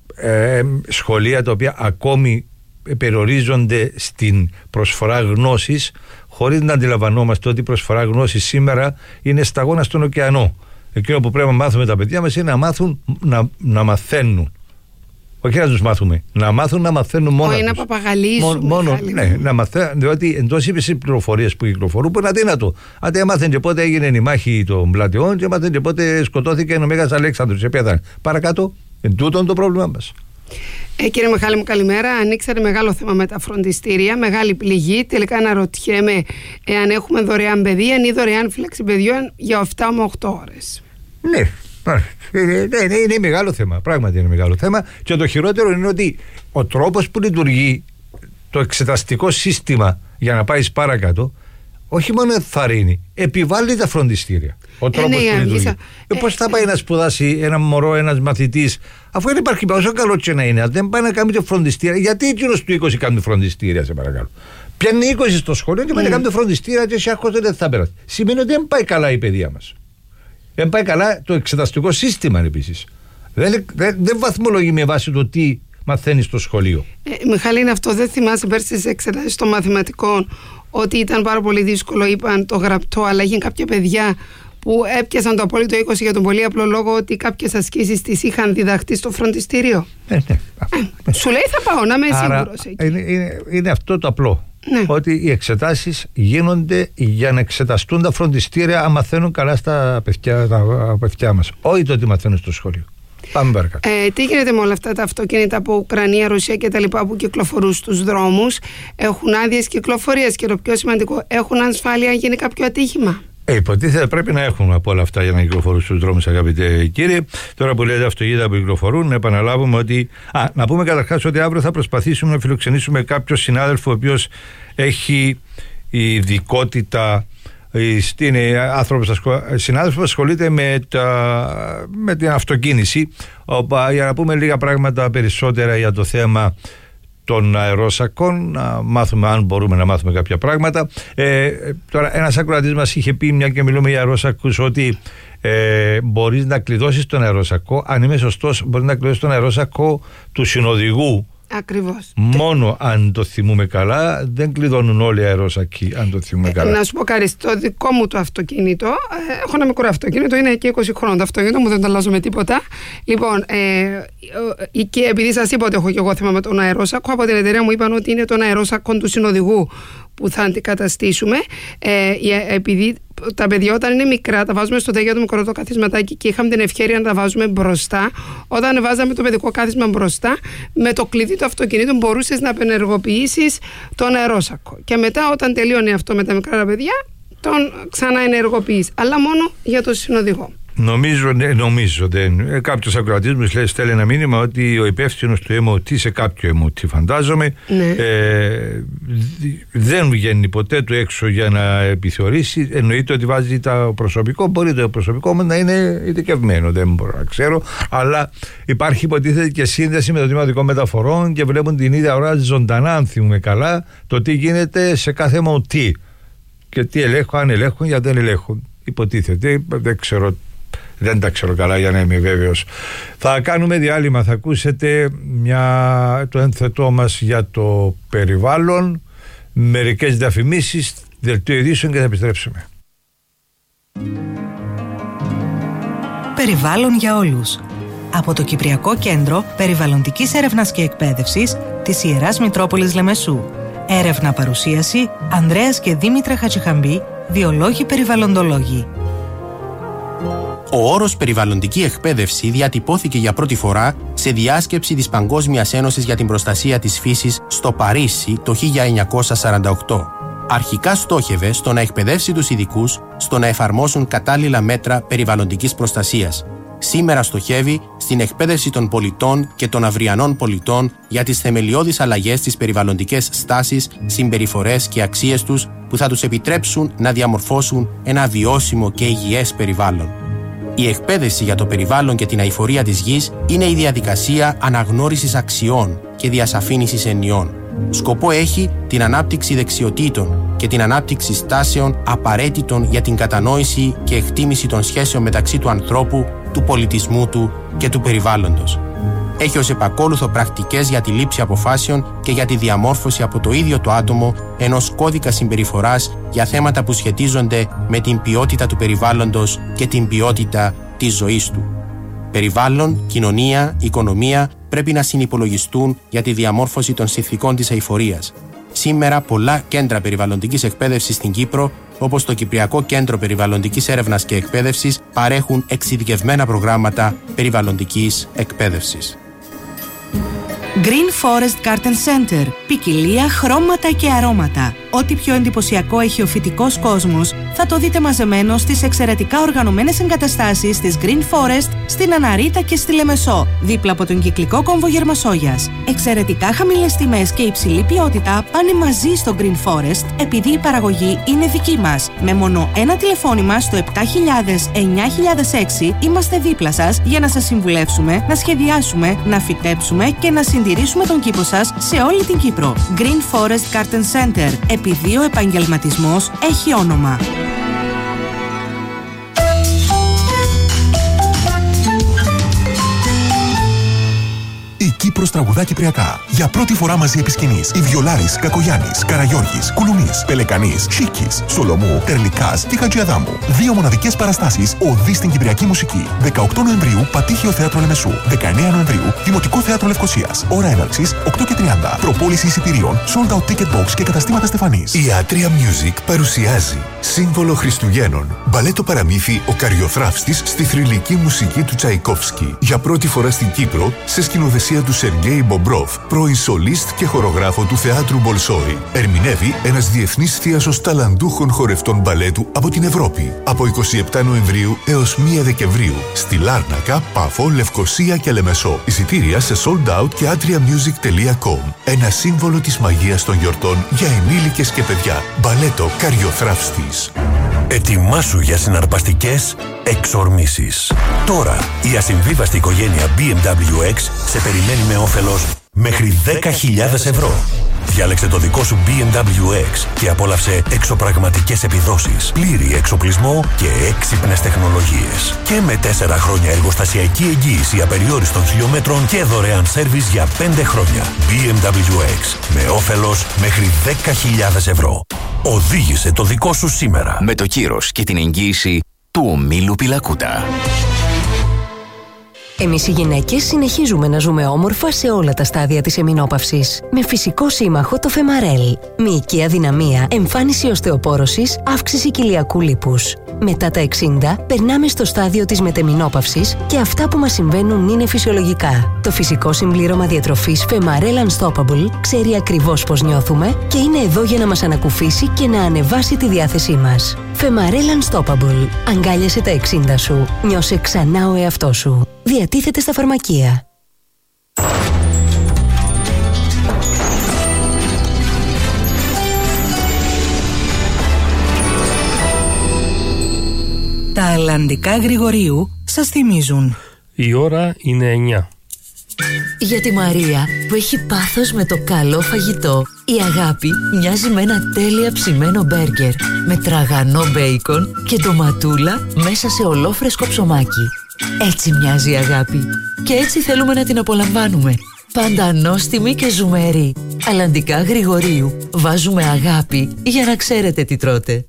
σχολεία τα οποία ακόμη περιορίζονται στην προσφορά γνώσης, χωρίς να αντιλαμβανόμαστε ότι η προσφορά γνώσης σήμερα είναι σταγόνα στον ωκεανό. Εκείνο που πρέπει να μάθουμε τα παιδιά μας είναι να μάθουν να μαθαίνουν. Όχι να τους μάθουμε. Να μάθουν να μαθαίνουν μόνο. Όχι να παπαγαλίσουν. Μόνο, ναι, να μαθαίνουν. Διότι εντός οι πληροφορίες που κυκλοφορούν που είναι αδύνατο. Αν έμαθαν και πότε έγινε η μάχη των πλατεών, και έμαθαν και πότε σκοτώθηκε ο Μέγας Αλέξανδρος. Παρακάτω. Εν τούτον το πρόβλημά μας. Κύριε Μιχάλη μου, καλημέρα. Ανοίξατε μεγάλο θέμα με τα φροντιστήρια, μεγάλη πληγή. Τελικά αναρωτιέμαι εάν έχουμε δωρεάν παιδεία ή δωρεάν φύλαξη παιδιών για 7 με 8 ώρες. Ναι. Είναι μεγάλο θέμα. Πράγματι είναι μεγάλο θέμα. Και το χειρότερο είναι ότι ο τρόπος που λειτουργεί το εξεταστικό σύστημα για να πάει παρακάτω, όχι μόνο ενθαρρύνει, επιβάλλει τα φροντιστήρια. Ο τρόπος που λειτουργεί. Πώς θα πάει να σπουδάσει ένα μωρό, ένας μαθητής, αφού δεν υπάρχει όσο καλό και να είναι, αν δεν πάει να κάνει το φροντιστήρια? Γιατί εκείνος του 20 κάνει φροντιστήρια, σε παρακαλώ? Πιάνει 20 στο σχολείο και πάει να κάνει φροντιστήρια και σε άρχος δεν θα περάσει. Σημαίνει ότι δεν πάει καλά η παιδεία μας. Δεν πάει καλά το εξεταστικό σύστημα επίσης. Δεν βαθμολογεί με βάση το τι μαθαίνει στο σχολείο. Μιχάλη, είναι αυτό. Δεν θυμάσαι πέρσι στις εξετάσεις των μαθηματικών ότι ήταν πάρα πολύ δύσκολο, είπαν το γραπτό, αλλά είχε κάποια παιδιά που έπιασαν το απόλυτο 20 για τον πολύ απλό λόγο ότι κάποιες ασκήσεις τις είχαν διδαχτεί στο φροντιστήριο. Ναι. Σου λέει θα πάω, να είμαι σίγουρος εκεί. Είναι αυτό το απλό. Ναι. Ότι οι εξετάσεις γίνονται για να εξεταστούν τα φροντιστήρια αν μαθαίνουν καλά στα παιδιά μας. Όχι το ότι μαθαίνουν στο σχολείο. Πάμε παρακάτω. Τι γίνεται με όλα αυτά τα αυτοκίνητα από Ουκρανία, Ρωσία και τα λοιπά που κυκλοφορούν στους δρόμους? Έχουν άδειες κυκλοφορίας και το πιο σημαντικό, έχουν ασφάλεια αν γίνει κάποιο ατύχημα? Υποτίθεται πρέπει να έχουμε από όλα αυτά για να κυκλοφορούν στους δρόμους, αγαπητέ κύριε. Τώρα που λέτε αυτοκίνητα που κυκλοφορούν, να επαναλάβουμε ότι. Να πούμε καταρχάς ότι αύριο θα προσπαθήσουμε να φιλοξενήσουμε κάποιο συνάδελφο ο οποίος έχει ειδικότητα. Είναι συνάδελφος που ασχολείται με την αυτοκίνηση, για να πούμε λίγα πράγματα περισσότερα για το θέμα των αερόσακων, να μάθουμε αν μπορούμε να μάθουμε κάποια πράγματα. Τώρα ένας ακροατής μας είχε πει, μια και μιλούμε για αερόσακους, ότι μπορείς να κλειδώσεις τον αερόσακο, αν είμαι σωστός, μπορείς να κλειδώσεις τον αερόσακο του συνοδηγού. Ακριβώς. Μόνο αν το θυμούμε καλά, δεν κλειδώνουν όλοι οι αερόσακοι, αν το θυμούμε καλά. Να σου πω κάτι, στο δικό μου το αυτοκίνητο, έχω ένα μικρό αυτοκίνητο, είναι και 20 χρόνων το αυτοκίνητο μου, δεν το αλλάζω με τίποτα. Λοιπόν, και επειδή σας είπα ότι έχω και εγώ θέμα με τον αερόσακο, από την εταιρεία μου είπαν ότι είναι τον αερόσακο του συνοδηγού που θα αντικαταστήσουμε, επειδή τα παιδιά όταν είναι μικρά τα βάζουμε στο τέτοιο το μικρό το καθισματάκι και είχαμε την ευκαιρία να τα βάζουμε μπροστά. Όταν βάζαμε το παιδικό κάθισμα μπροστά, με το κλειδί του αυτοκινήτου μπορούσες να απενεργοποιήσεις το νερόσακο. Και μετά, όταν τελείωνε αυτό με τα μικρά παιδιά, τον ξαναενεργοποιείς. Αλλά μόνο για τον συνοδηγό. Νομίζω κάποιος ακροατής μου στέλνει ένα μήνυμα ότι ο υπεύθυνος του MOT, σε κάποιο MOT φαντάζομαι, δεν βγαίνει ποτέ του έξω για να επιθεωρήσει. Εννοείται ότι βάζει το προσωπικό, μπορεί το προσωπικό μου να είναι ειδικευμένο, δεν μπορώ να ξέρω, αλλά υπάρχει υποτίθεται και σύνδεση με το Τμήμα Οδικών Μεταφορών και βλέπουν την ίδια ώρα ζωντανά, αν θυμούμε καλά, το τι γίνεται σε κάθε MOT και τι ελέγχουν, αν ελέγχουν, γιατί δεν ελέγχουν. Υποτίθεται, δεν τα ξέρω καλά για να είμαι βέβαιος. Θα κάνουμε διάλειμμα, θα ακούσετε το ένθετό μας για το περιβάλλον, μερικές διαφημίσεις, δελτίο ειδήσεων και θα επιστρέψουμε. Περιβάλλον για όλους. Από το Κυπριακό Κέντρο Περιβαλλοντικής Έρευνας και Εκπαίδευσης της Ιεράς Μητρόπολης Λεμεσού. Έρευνα παρουσίαση Ανδρέας και Δήμητρα Χατζηχαμπή, βιολόγοι περιβαλλοντολόγοι. Ο όρος περιβαλλοντική εκπαίδευση διατυπώθηκε για πρώτη φορά σε διάσκεψη της Παγκόσμιας Ένωσης για την Προστασία της Φύσης στο Παρίσι το 1948. Αρχικά στόχευε στο να εκπαιδεύσει τους ειδικούς στο να εφαρμόσουν κατάλληλα μέτρα περιβαλλοντικής προστασίας. Σήμερα στοχεύει στην εκπαίδευση των πολιτών και των αυριανών πολιτών για τις θεμελιώδεις αλλαγές στις περιβαλλοντικές στάσεις, συμπεριφορές και αξίες τους που θα τους επιτρέψουν να διαμορφώσουν ένα βιώσιμο και υγιές περιβάλλον. Η εκπαίδευση για το περιβάλλον και την αειφορία της γης είναι η διαδικασία αναγνώρισης αξιών και διασαφήνισης ενιών. Σκοπό έχει την ανάπτυξη δεξιοτήτων και την ανάπτυξη στάσεων απαραίτητων για την κατανόηση και εκτίμηση των σχέσεων μεταξύ του ανθρώπου, του πολιτισμού του και του περιβάλλοντος. Έχει ως επακόλουθο πρακτικές για τη λήψη αποφάσεων και για τη διαμόρφωση από το ίδιο το άτομο ενός κώδικα συμπεριφοράς για θέματα που σχετίζονται με την ποιότητα του περιβάλλοντος και την ποιότητα της ζωής του. Περιβάλλον, κοινωνία, οικονομία πρέπει να συνυπολογιστούν για τη διαμόρφωση των συνθηκών της αειφορίας. Σήμερα πολλά κέντρα περιβαλλοντικής εκπαίδευσης στην Κύπρο, όπως το Κυπριακό Κέντρο Περιβαλλοντικής Έρευνας και Εκπαίδευσης, παρέχουν εξειδικευμένα προγράμματα περιβαλλοντικής εκπαίδευσης. Green Forest Garden Center. Ποικιλία, χρώματα και αρώματα. Ό,τι πιο εντυπωσιακό έχει ο φυτικός κόσμος θα το δείτε μαζεμένο στις εξαιρετικά οργανωμένες εγκαταστάσεις της Green Forest στην Αναρίτα και στη Λεμεσό, δίπλα από τον κυκλικό κόμβο Γερμασόγιας. Εξαιρετικά χαμηλές τιμές και υψηλή ποιότητα πάνε μαζί στο Green Forest επειδή η παραγωγή είναι δική μας. Με μόνο ένα τηλεφώνημα στο 7000-9006 είμαστε δίπλα σας για να σας συμβουλεύσουμε, να σχεδιάσουμε, να φυτέψουμε και να συντηρήσουμε τον κήπο σας σε όλη την Κύπρο. Green Forest Garden Center. Επειδή ο επαγγελματισμός έχει όνομα. Η Κύπρος τραγουδά κυπριακά. Για πρώτη φορά μαζί επί σκηνής. Οι Βιολάρης, Κακογιάννης, Καραγιώργης, Κουλουμής, Πελεκανής, Σίκης, Σολομού, Τερλικάς και Χατζιαδάμου. 2 μοναδικές παραστάσεις οδοί στην κυπριακή μουσική. 18 Νοεμβρίου, Πατήχιο Θέατρο Λεμεσού. 19 Νοεμβρίου, Δημοτικό Θέατρο Λευκωσίας. Ώρα έναρξης 8:30. Προπόληση εισιτηρίων, sold out ticket box και καταστήματα Στεφανής. Η Atria Music παρουσιάζει σύμβολο Χριστουγέννων. Μπαλέτο παραμύθι Ο Καριοθράφστης στη θρυλική μουσική του Τσαϊκόφσκι. Για πρώτη φορά στην Κύπρο, σε σκηνοθεσία του Σεργέη Μπομπρόφ, πρώην σολίστ και χορογράφο του Θεάτρου Μπολσόη. Ερμηνεύει ένας διεθνής θίασος ταλαντούχων χορευτών μπαλέτου από την Ευρώπη. Από 27 Νοεμβρίου έως 1 Δεκεμβρίου. Στη Λάρνακα, Πάφο, Λευκωσία και Λεμεσό. Εισιτήρια σε sold out και atriamusic.com. Ένα σύμβολο της μαγείας των γιορτών για ενήλικες και παιδιά. Μπαλέτο Καριοθράφστης. Ετοιμάσου για συναρπαστικές εξορμήσεις. Τώρα η ασυμβίβαστη οικογένεια BMW X σε περιμένει με όφελος μέχρι 10.000 ευρώ. Διάλεξε το δικό σου BMW X και απόλαυσε εξωπραγματικές επιδόσεις, πλήρη εξοπλισμό και έξυπνες τεχνολογίες. Και με 4 χρόνια εργοστασιακή εγγύηση απεριόριστων χιλιόμετρων και δωρεάν σέρβις για 5 χρόνια. BMW X με όφελος μέχρι 10.000 ευρώ. Οδήγησε το δικό σου σήμερα. Με το κύρος και την εγγύηση του ομίλου Πιλακούτα. Εμείς οι γυναίκες συνεχίζουμε να ζούμε όμορφα σε όλα τα στάδια της εμεινόπαυσης. Με φυσικό σύμμαχο το Φεμαρέλ. Μυϊκή αδυναμία, εμφάνιση οστεοπόρωσης, αύξηση κοιλιακού λίπους. Μετά τα 60, περνάμε στο στάδιο της μετεμεινόπαυσης και αυτά που μας συμβαίνουν είναι φυσιολογικά. Το φυσικό συμπλήρωμα διατροφής Femarel Unstoppable ξέρει ακριβώς πώς νιώθουμε και είναι εδώ για να μας ανακουφίσει και να ανεβάσει τη διάθεσή μας. Femarel Unstoppable. Αγκάλιασε τα 60 σου. Νιώσε ξανά ο εαυτός σου. Διατίθεται στα φαρμακεία. Τα αλλαντικά Γρηγορίου σας θυμίζουν. Η ώρα είναι 9. Για τη Μαρία που έχει πάθος με το καλό φαγητό, η αγάπη μοιάζει με ένα τέλεια ψημένο μπέργκερ με τραγανό μπέικον και ντοματούλα μέσα σε ολόφρεσκο ψωμάκι. Έτσι μοιάζει η αγάπη και έτσι θέλουμε να την απολαμβάνουμε. Πάντα νόστιμη και ζουμερή. Αλλαντικά Γρηγορίου. Βάζουμε αγάπη για να ξέρετε τι τρώτε.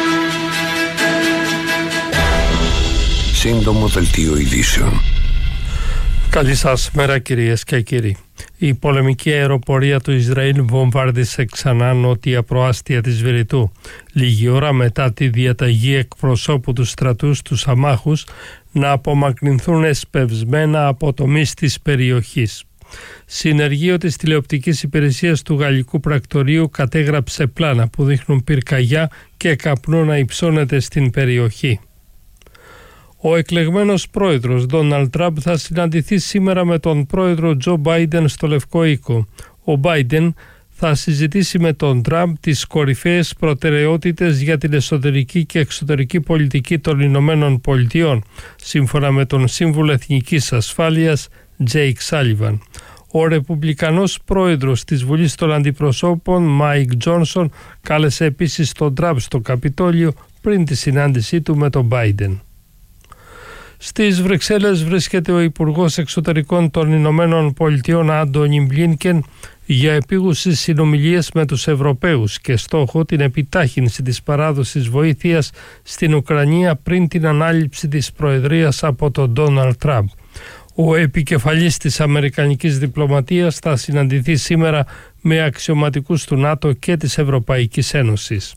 Σύντομο δελτίο ειδήσεων. Καλή σας μέρα κυρίες και κύριοι. Η πολεμική αεροπορία του Ισραήλ βομβάρδισε ξανά νότια προάστια της Βηρητού, λίγη ώρα μετά τη διαταγή εκπροσώπου του στρατού στους αμάχους να απομακρυνθούν εσπευσμένα από τομείς της περιοχής. Συνεργείο της τηλεοπτικής υπηρεσίας του Γαλλικού Πρακτορείου κατέγραψε πλάνα που δείχνουν πυρκαγιά και καπνό να υψώνεται στην περιοχή. Ο εκλεγμένος πρόεδρος Ντόναλντ Τραμπ θα συναντηθεί σήμερα με τον πρόεδρο Τζο Μπάιντεν στο Λευκό Οίκο. Ο Μπάιντεν θα συζητήσει με τον Τραμπ τις κορυφαίες προτεραιότητες για την εσωτερική και εξωτερική πολιτική των Ηνωμένων Πολιτειών, σύμφωνα με τον Σύμβουλο Εθνικής Ασφάλειας Τζέικ Σάλιβαν. Ο Ρεπουμπλικανός πρόεδρος της Βουλής των Αντιπροσώπων Μάικ Τζόνσον κάλεσε επίσης τον Τραμπ στο Καπιτόλιο πριν τη συνάντησή του με τον Μπάιντεν. Στις Βρυξέλλες βρίσκεται ο Υπουργός Εξωτερικών των Ηνωμένων Πολιτειών Άντονι Μπλίνκεν για επίγουσες συνομιλίες με τους Ευρωπαίους και στόχο την επιτάχυνση της παράδοσης βοήθειας στην Ουκρανία πριν την ανάληψη της Προεδρίας από τον Ντόναλντ Τραμπ. Ο επικεφαλής της Αμερικανικής διπλωματίας θα συναντηθεί σήμερα με αξιωματικούς του ΝΑΤΟ και της Ευρωπαϊκής Ένωσης.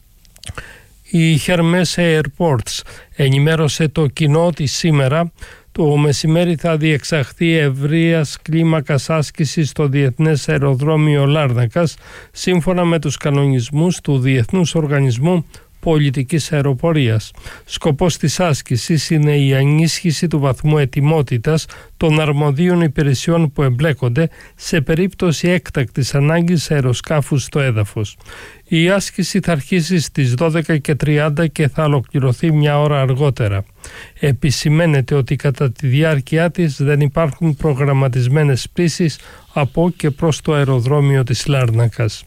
Η Hermes Airports ενημέρωσε το κοινό ότι σήμερα το μεσημέρι θα διεξαχθεί ευρείας κλίμακας άσκηση στο Διεθνές Αεροδρόμιο Λάρνακας σύμφωνα με τους κανονισμούς του Διεθνούς Οργανισμού Πολιτικής Αεροπορίας. Σκοπός της άσκησης είναι η ενίσχυση του βαθμού ετοιμότητας των αρμοδίων υπηρεσιών που εμπλέκονται σε περίπτωση έκτακτης ανάγκης αεροσκάφους στο έδαφος. Η άσκηση θα αρχίσει στις 12:30 και θα ολοκληρωθεί μια ώρα αργότερα. Επισημαίνεται ότι κατά τη διάρκεια της δεν υπάρχουν προγραμματισμένες πτήσεις από και προς το αεροδρόμιο της Λάρνακας.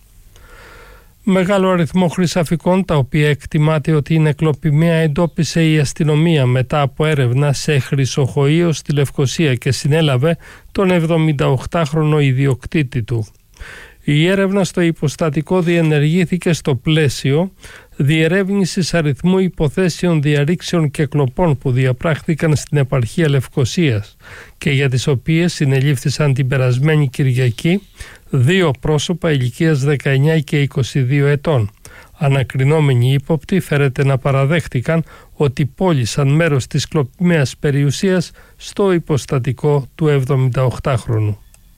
Μεγάλο αριθμό χρυσαφικών, τα οποία εκτιμάται ότι είναι κλοπημαία, εντόπισε η αστυνομία μετά από έρευνα σε χρυσοχοείο στη Λευκοσία και συνέλαβε τον 78χρονο ιδιοκτήτη του. Η έρευνα στο υποστατικό διενεργήθηκε στο πλαίσιο διερεύνησης αριθμού υποθέσεων διαρρήξεων και κλοπών που διαπράχθηκαν στην επαρχία Λευκοσίας και για τις οποίες συνελήφθησαν την περασμένη Κυριακή 2 πρόσωπα ηλικίας 19 και 22 ετών. Ανακρινόμενοι ύποπτοι φέρεται να παραδέχτηκαν ότι πώλησαν μέρος της κλοπημαίας περιουσίας στο υποστατικό του 78χρονου.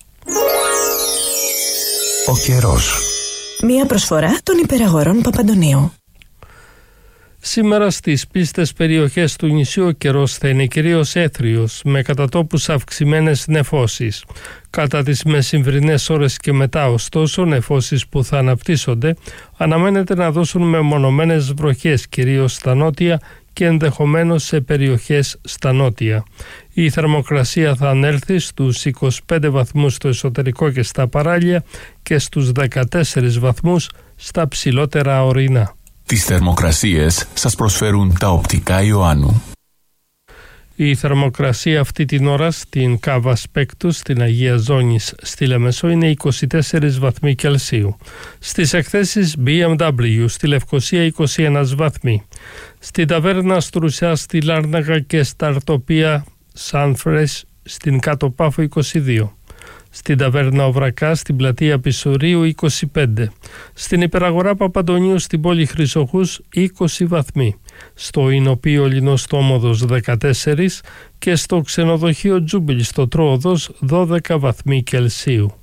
Ο καιρός. Μία προσφορά των υπεραγορών Παπαντονίου. Σήμερα στις πίστες περιοχές του νησιού ο καιρός θα είναι κυρίως έθριος, με κατά τόπους αυξημένες νεφώσεις. Κατά τις μεσημβρινές ώρες και μετά, ωστόσο, νεφώσεις που θα αναπτύσσονται αναμένεται να δώσουν μεμονωμένες βροχές, κυρίως στα νότια και ενδεχομένως σε περιοχές στα νότια. Η θερμοκρασία θα ανέλθει στους 25 βαθμούς στο εσωτερικό και στα παράλια και στους 14 βαθμούς στα ψηλότερα ορεινά. Τις θερμοκρασίες σας προσφέρουν τα οπτικά Ιωάννου. Η θερμοκρασία αυτή την ώρα στην Κάβα Σπέκτου, στην Αγία Ζώνης, στη Λεμεσό είναι 24 βαθμοί Κελσίου. Στις εκθέσεις BMW στη Λευκοσία 21 βαθμοί. Στην Ταβέρνα Στρουσιά στη Λάρνακα και στα Αρτοπία Sunfresh στην Κάτω Πάφο 22. Στην Ταβέρνα Οβρακά στην πλατεία Πισωρίου 25. Στην Υπεραγορά Παπαντονίου στην πόλη Χρυσοχούς 20 βαθμοί. Στο Ινοπείο Λινοστόμοδος 14 και στο ξενοδοχείο Τζούμπιλ στο Τρώοδος 12 βαθμοί Κελσίου.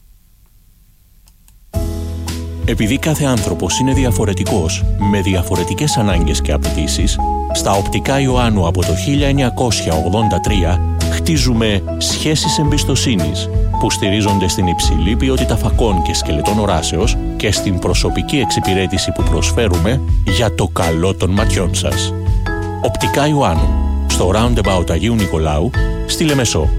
Επειδή κάθε άνθρωπος είναι διαφορετικός, με διαφορετικές ανάγκες και απαιτήσεις, στα Οπτικά Ιωάννου από το 1983 χτίζουμε σχέσεις εμπιστοσύνης που στηρίζονται στην υψηλή ποιότητα φακών και σκελετών οράσεως και στην προσωπική εξυπηρέτηση που προσφέρουμε για το καλό των ματιών σας. Οπτικά Ιωάννου, στο Roundabout Αγίου Νικολάου, στη Λεμεσό.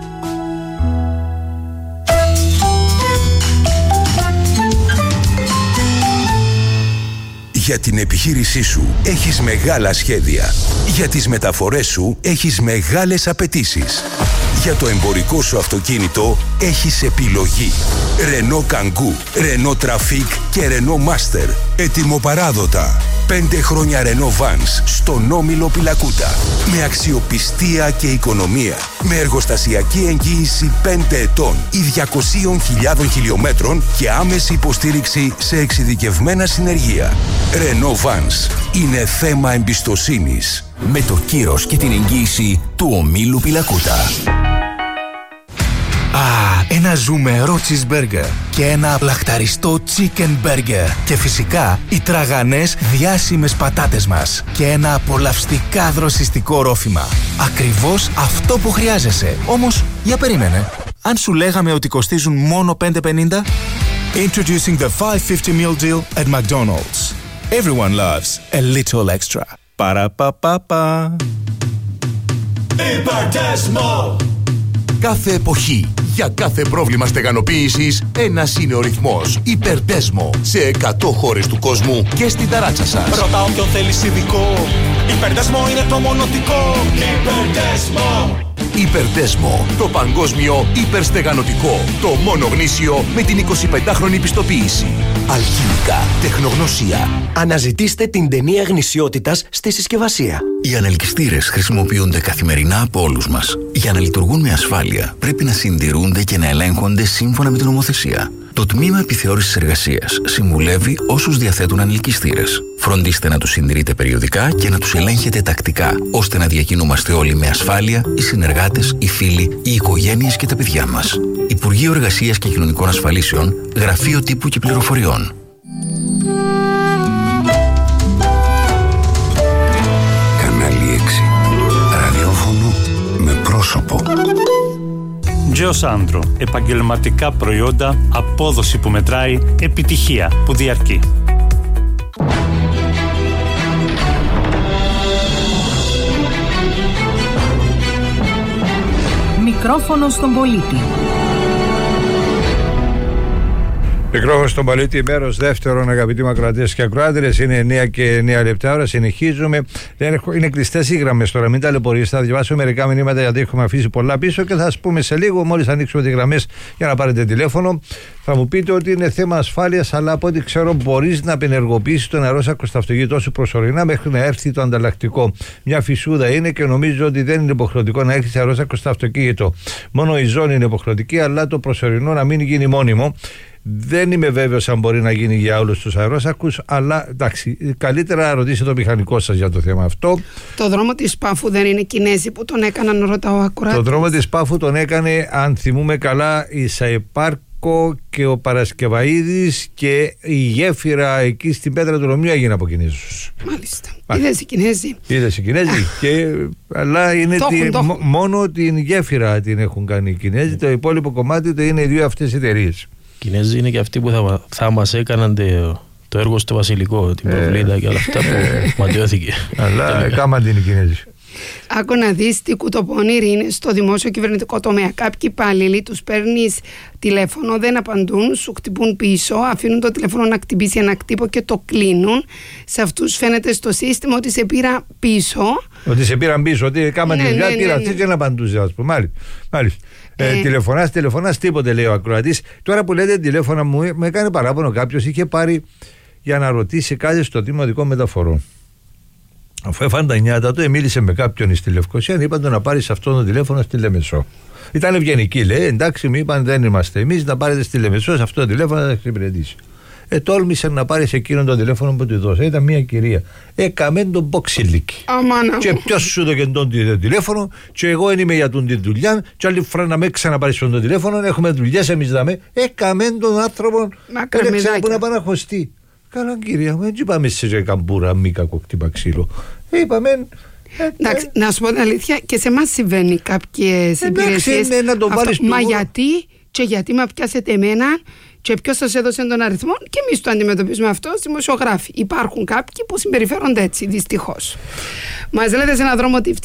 Για την επιχείρησή σου έχεις μεγάλα σχέδια. Για τις μεταφορές σου έχεις μεγάλες απαιτήσεις. Για το εμπορικό σου αυτοκίνητο έχεις επιλογή. Renault Kangoo, Renault Trafic και Renault Master. Ετοιμοπαράδοτα. 5 χρόνια Renault Vans στον Όμιλο Πιλακούτα. Με αξιοπιστία και οικονομία. Με εργοστασιακή εγγύηση 5 ετών ή 200.000 χιλιόμετρων και άμεση υποστήριξη σε εξειδικευμένα συνεργεία. Renault Vans είναι θέμα εμπιστοσύνης. Με το κύρος και την εγγύηση του Ομίλου Πιλακούτα. Ένα ζουμερό cheeseburger και ένα λαχταριστό chicken burger και φυσικά οι τραγανές διάσημες πατάτες μας και ένα απολαυστικά δροσιστικό ρόφημα. Ακριβώς αυτό που χρειάζεσαι. Όμως, για περίμενε. Αν σου λέγαμε ότι κοστίζουν μόνο $5.50? Introducing the $5.50 meal deal at McDonald's. Everyone loves a little extra. Παραπαπαπα. Υπερτέσμο! Κάθε εποχή, για κάθε πρόβλημα στεγανοποίησης, ένας είναι ο ρυθμός. Υπερτέσμο, σε 100 χώρες του κόσμου και στην ταράτσα σας. Ρωτάω ποιον θέλεις ειδικό. Υπερτέσμο είναι το μονοτικό. Υπερτέσμο! Υπερτέσμο, το παγκόσμιο υπερστεγανωτικό. Το μόνο γνήσιο με την 25χρονη πιστοποίηση. Αλχημικά, τεχνογνωσία. Αναζητήστε την ταινία γνησιότητας στη συσκευασία. Οι ανελκυστήρες χρησιμοποιούνται καθημερινά από όλους μας. Για να λειτουργούν με ασφάλεια, πρέπει να συντηρούνται και να ελέγχονται σύμφωνα με την νομοθεσία. Το Τμήμα Επιθεώρησης Εργασίας συμβουλεύει όσους διαθέτουν ανελκυστήρες. Φροντίστε να τους συντηρείτε περιοδικά και να τους ελέγχετε τακτικά, ώστε να διακινούμαστε όλοι με ασφάλεια, οι συνεργάτες, οι φίλοι, οι οικογένειες και τα παιδιά μας. Υπουργείο Εργασίας και Κοινωνικών Ασφαλίσεων, Γραφείο Τύπου και Πληροφοριών. Κανάλι 6. Ραδιόφωνο με πρόσωπο. Geosandro. Επαγγελματικά προϊόντα, απόδοση που μετράει, επιτυχία που διαρκεί. Μικρόφωνο στον πολίτη. Μικρόφωνο στον πολίτη, μέρος δεύτερον, αγαπητοί ακροατές και ακροάτριες. Είναι 9 και 9 λεπτά ώρα. Συνεχίζουμε. Είναι κλειστές οι γραμμές τώρα. Μην ταλαιπωρήσετε. Θα διαβάσω μερικά μηνύματα γιατί έχουμε αφήσει πολλά πίσω και θα σας πούμε σε λίγο, μόλις ανοίξουμε τις γραμμές για να πάρετε τηλέφωνο. Θα μου πείτε ότι είναι θέμα ασφάλειας, αλλά από ό,τι ξέρω, μπορείς να απενεργοποιήσεις το νερόσακο στο αυτοκίνητό σου προσωρινά μέχρι να έρθει το ανταλλακτικό. Μια φυσούδα είναι και νομίζω ότι δεν είναι υποχρεωτικό να έχεις νερόσακο στο αυτοκίνητο. Μόνο η ζώνη είναι υποχρεωτική, αλλά το προσωρινό να μην γίνει μόνιμο. Δεν είμαι βέβαιος αν μπορεί να γίνει για όλους τους αερόσακους, αλλά εντάξει, καλύτερα να ρωτήσετε το μηχανικό σας για το θέμα αυτό. Το δρόμο της Πάφου δεν είναι Κινέζοι που τον έκαναν, ρωτάω ακουράτη. Το δρόμο της Πάφου τον έκανε, αν θυμούμε καλά, η Σαεπάρκο και ο Παρασκευαΐδης, και η γέφυρα εκεί στην Πέτρα του Ρωμιού έγινε από Κινέζους. Μάλιστα. Είδες οι Κινέζοι. Είδες οι Κινέζοι. Αλλά είναι μόνο την γέφυρα την έχουν κάνει οι Κινέζοι. Το υπόλοιπο κομμάτι το είναι οι δύο αυτές εταιρείες. Οι Κινέζοι είναι και αυτοί που θα μας έκαναν το έργο στο Βασιλικό, την προβλήτα και όλα αυτά που ματιώθηκε. Αλλά κάμαν την οι Κινέζοι. Άκου να δεις τι κουτοπώνηρ είναι στο δημόσιο κυβερνητικό τομέα. Κάποιοι υπάλληλοι τους παίρνεις τηλέφωνο, δεν απαντούν, σου χτυπούν πίσω, αφήνουν το τηλέφωνο να χτυπήσει ένα κτύπο και το κλείνουν. Σε αυτούς φαίνεται στο σύστημα ότι σε πήρα πίσω. Ότι σε πήραν πίσω, ότι κάμαν την δουλειά, πήρα αυτή και να απαντούσε, ας πούμε. Μάλιστα. Τηλεφωνάς, τίποτε, λέει ο ακροατής. Τώρα που λέτε τηλέφωνα, μου έκανε παράπονο κάποιος, είχε πάρει για να ρωτήσει κάτι στο Τμήμα Οδικών Μεταφορών. Αφού έφανε τα νιάτα του, μίλησε με κάποιον στη Λευκοσία, είπαν του να πάρει αυτό το τηλέφωνο στη Λεμεσό. Ήταν ευγενική, λέει, εντάξει, μου είπαν δεν είμαστε εμείς, να πάρετε στη Λεμεσό, σε αυτό το τηλέφωνο θα εξυπηρετήσει. Τόλμησε να πάρει σε εκείνον το τηλέφωνο που του δώσε. Ήταν μια κυρία. Έκαμε τον μποξιλίκι. Και ποιο σου το κεντών το τηλέφωνο, και εγώ είμαι για τον τη δουλειά, και άλλη φορά να με ξαναπάρει στον το τηλέφωνο, έχουμε δουλειές εμείς δάμε. Έκαμε τον άνθρωπο, δεν ξέρω πού να πάει να χωστεί. Καλά, κυρία μου, έτσι πάμε σε καμπούρα, μη κακοκτύπα ξύλο. Είπαμε. Εντάξει, να σου πω την αλήθεια, και σε εμάς συμβαίνει κάποιες υπηρεσίες. Μα γιατί με πιάσετε εμένα και ποιος σας έδωσε τον αριθμό, και εμείς το αντιμετωπίζουμε αυτό ως δημοσιογράφοι. Υπάρχουν κάποιοι που συμπεριφέρονται έτσι, δυστυχώς. Μας λέτε σε έναν δρόμο ότι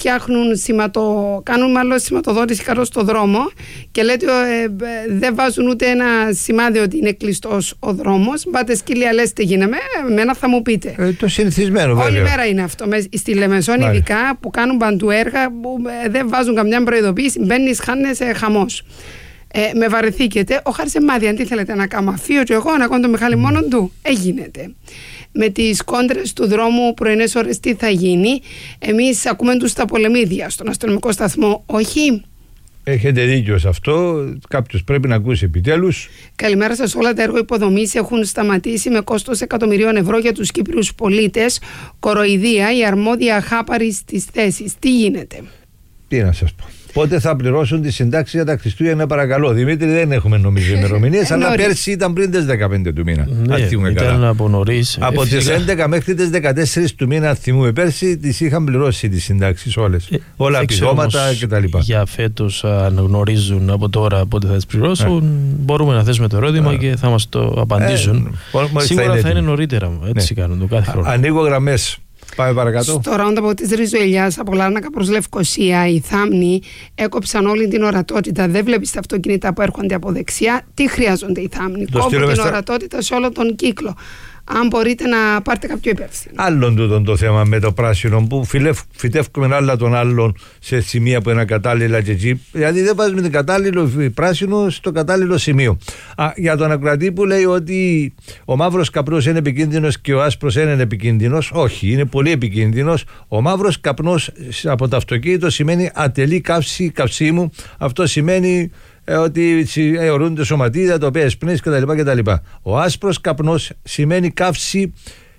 κάνουν μάλλον σηματοδότηση κάτω στο δρόμο και λέτε δεν βάζουν ούτε ένα σημάδι ότι είναι κλειστός ο δρόμος. Πάτε σκύλια, λες τι γίνεται, εμένα θα μου πείτε. Το συνηθισμένο βέβαια. Όλη μέρα είναι αυτό. Στη Λεμεσόν ειδικά που κάνουν παντού έργα που δεν βάζουν καμιά προειδοποίηση, μπαίνεις, χάνεσαι χαμός. Με βαρεθήκετε, ο Χάρης Εμάδη, αν τι θέλετε να κάνω, αφήσω και εγώ να κάνω το Μιχάλη μόνο του, γίνεται. Με τις κόντρες του δρόμου πρωινές ώρες τι θα γίνει, εμείς ακούμε τους στα πολεμίδια στον αστυνομικό σταθμό, όχι. Έχετε δίκιο σε αυτό, κάποιος πρέπει να ακούσει επιτέλους. Καλημέρα σας, όλα τα έργα υποδομής έχουν σταματήσει με κόστος εκατομμυρίων ευρώ για τους Κύπριους πολίτες, κοροϊδία, η αρμόδια χάπαρη στις θέσεις. Τι γίνεται? Τι να σας πω. Πότε θα πληρώσουν τη συντάξη για τα Χριστούγεννα, παρακαλώ. Δημήτρη, δεν έχουμε νομίζω ημερομηνίες, αλλά πέρσι ήταν πριν τις 15 του μήνα. Ναι, ήταν από νωρίς. Από τις 11 μέχρι τις 14 του μήνα, θυμούμε πέρσι, τις είχαν πληρώσει τις συντάξεις όλες. Όλα επιδόματα κτλ. Για φέτος, αν γνωρίζουν από τώρα πότε θα τις πληρώσουν, μπορούμε να θέσουμε το ερώτημα και θα μας το απαντήσουν. Σίγουρα θα είναι νωρίτερα. Έτσι κάνουν το κάθε χρόνο. Ανοίγω γραμμές. Πάμε παρακάτω. Στο roundabout της Ριζοηλιάς από Λάρνακα προς Λευκοσία, οι θάμνοι έκοψαν όλη την ορατότητα. Δεν βλέπεις τα αυτοκίνητα που έρχονται από δεξιά. Τι χρειάζονται οι θάμνοι? Κόβουν την ορατότητα σε όλο τον κύκλο. Αν μπορείτε να πάρετε κάποιο υπεύθυνο. Άλλον τούτον το θέμα με το πράσινο που φυτεύουμε άλλα των άλλων σε σημεία που είναι κατάλληλα και εκεί. Δηλαδή δεν βάζουμε την κατάλληλο πράσινο στο κατάλληλο σημείο. Για τον ακροατή που λέει ότι ο μαύρος καπνός είναι επικίνδυνος και ο άσπρος είναι επικίνδυνος, όχι, είναι πολύ επικίνδυνος. Ο μαύρος καπνός από το αυτοκίνητο σημαίνει ατελή καύση καυσίμου. Αυτό σημαίνει ότι αιωρούνται σωματίδια, τα οποία εσπνείς κτλ. Ο άσπρος καπνός σημαίνει καύση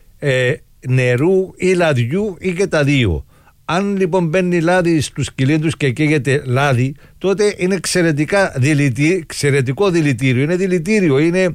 νερού ή λαδιού ή και τα δύο. Αν λοιπόν μπαίνει λάδι στους κυλίνδους και καίγεται λάδι, τότε είναι εξαιρετικό δηλητήριο. Είναι δηλητήριο, είναι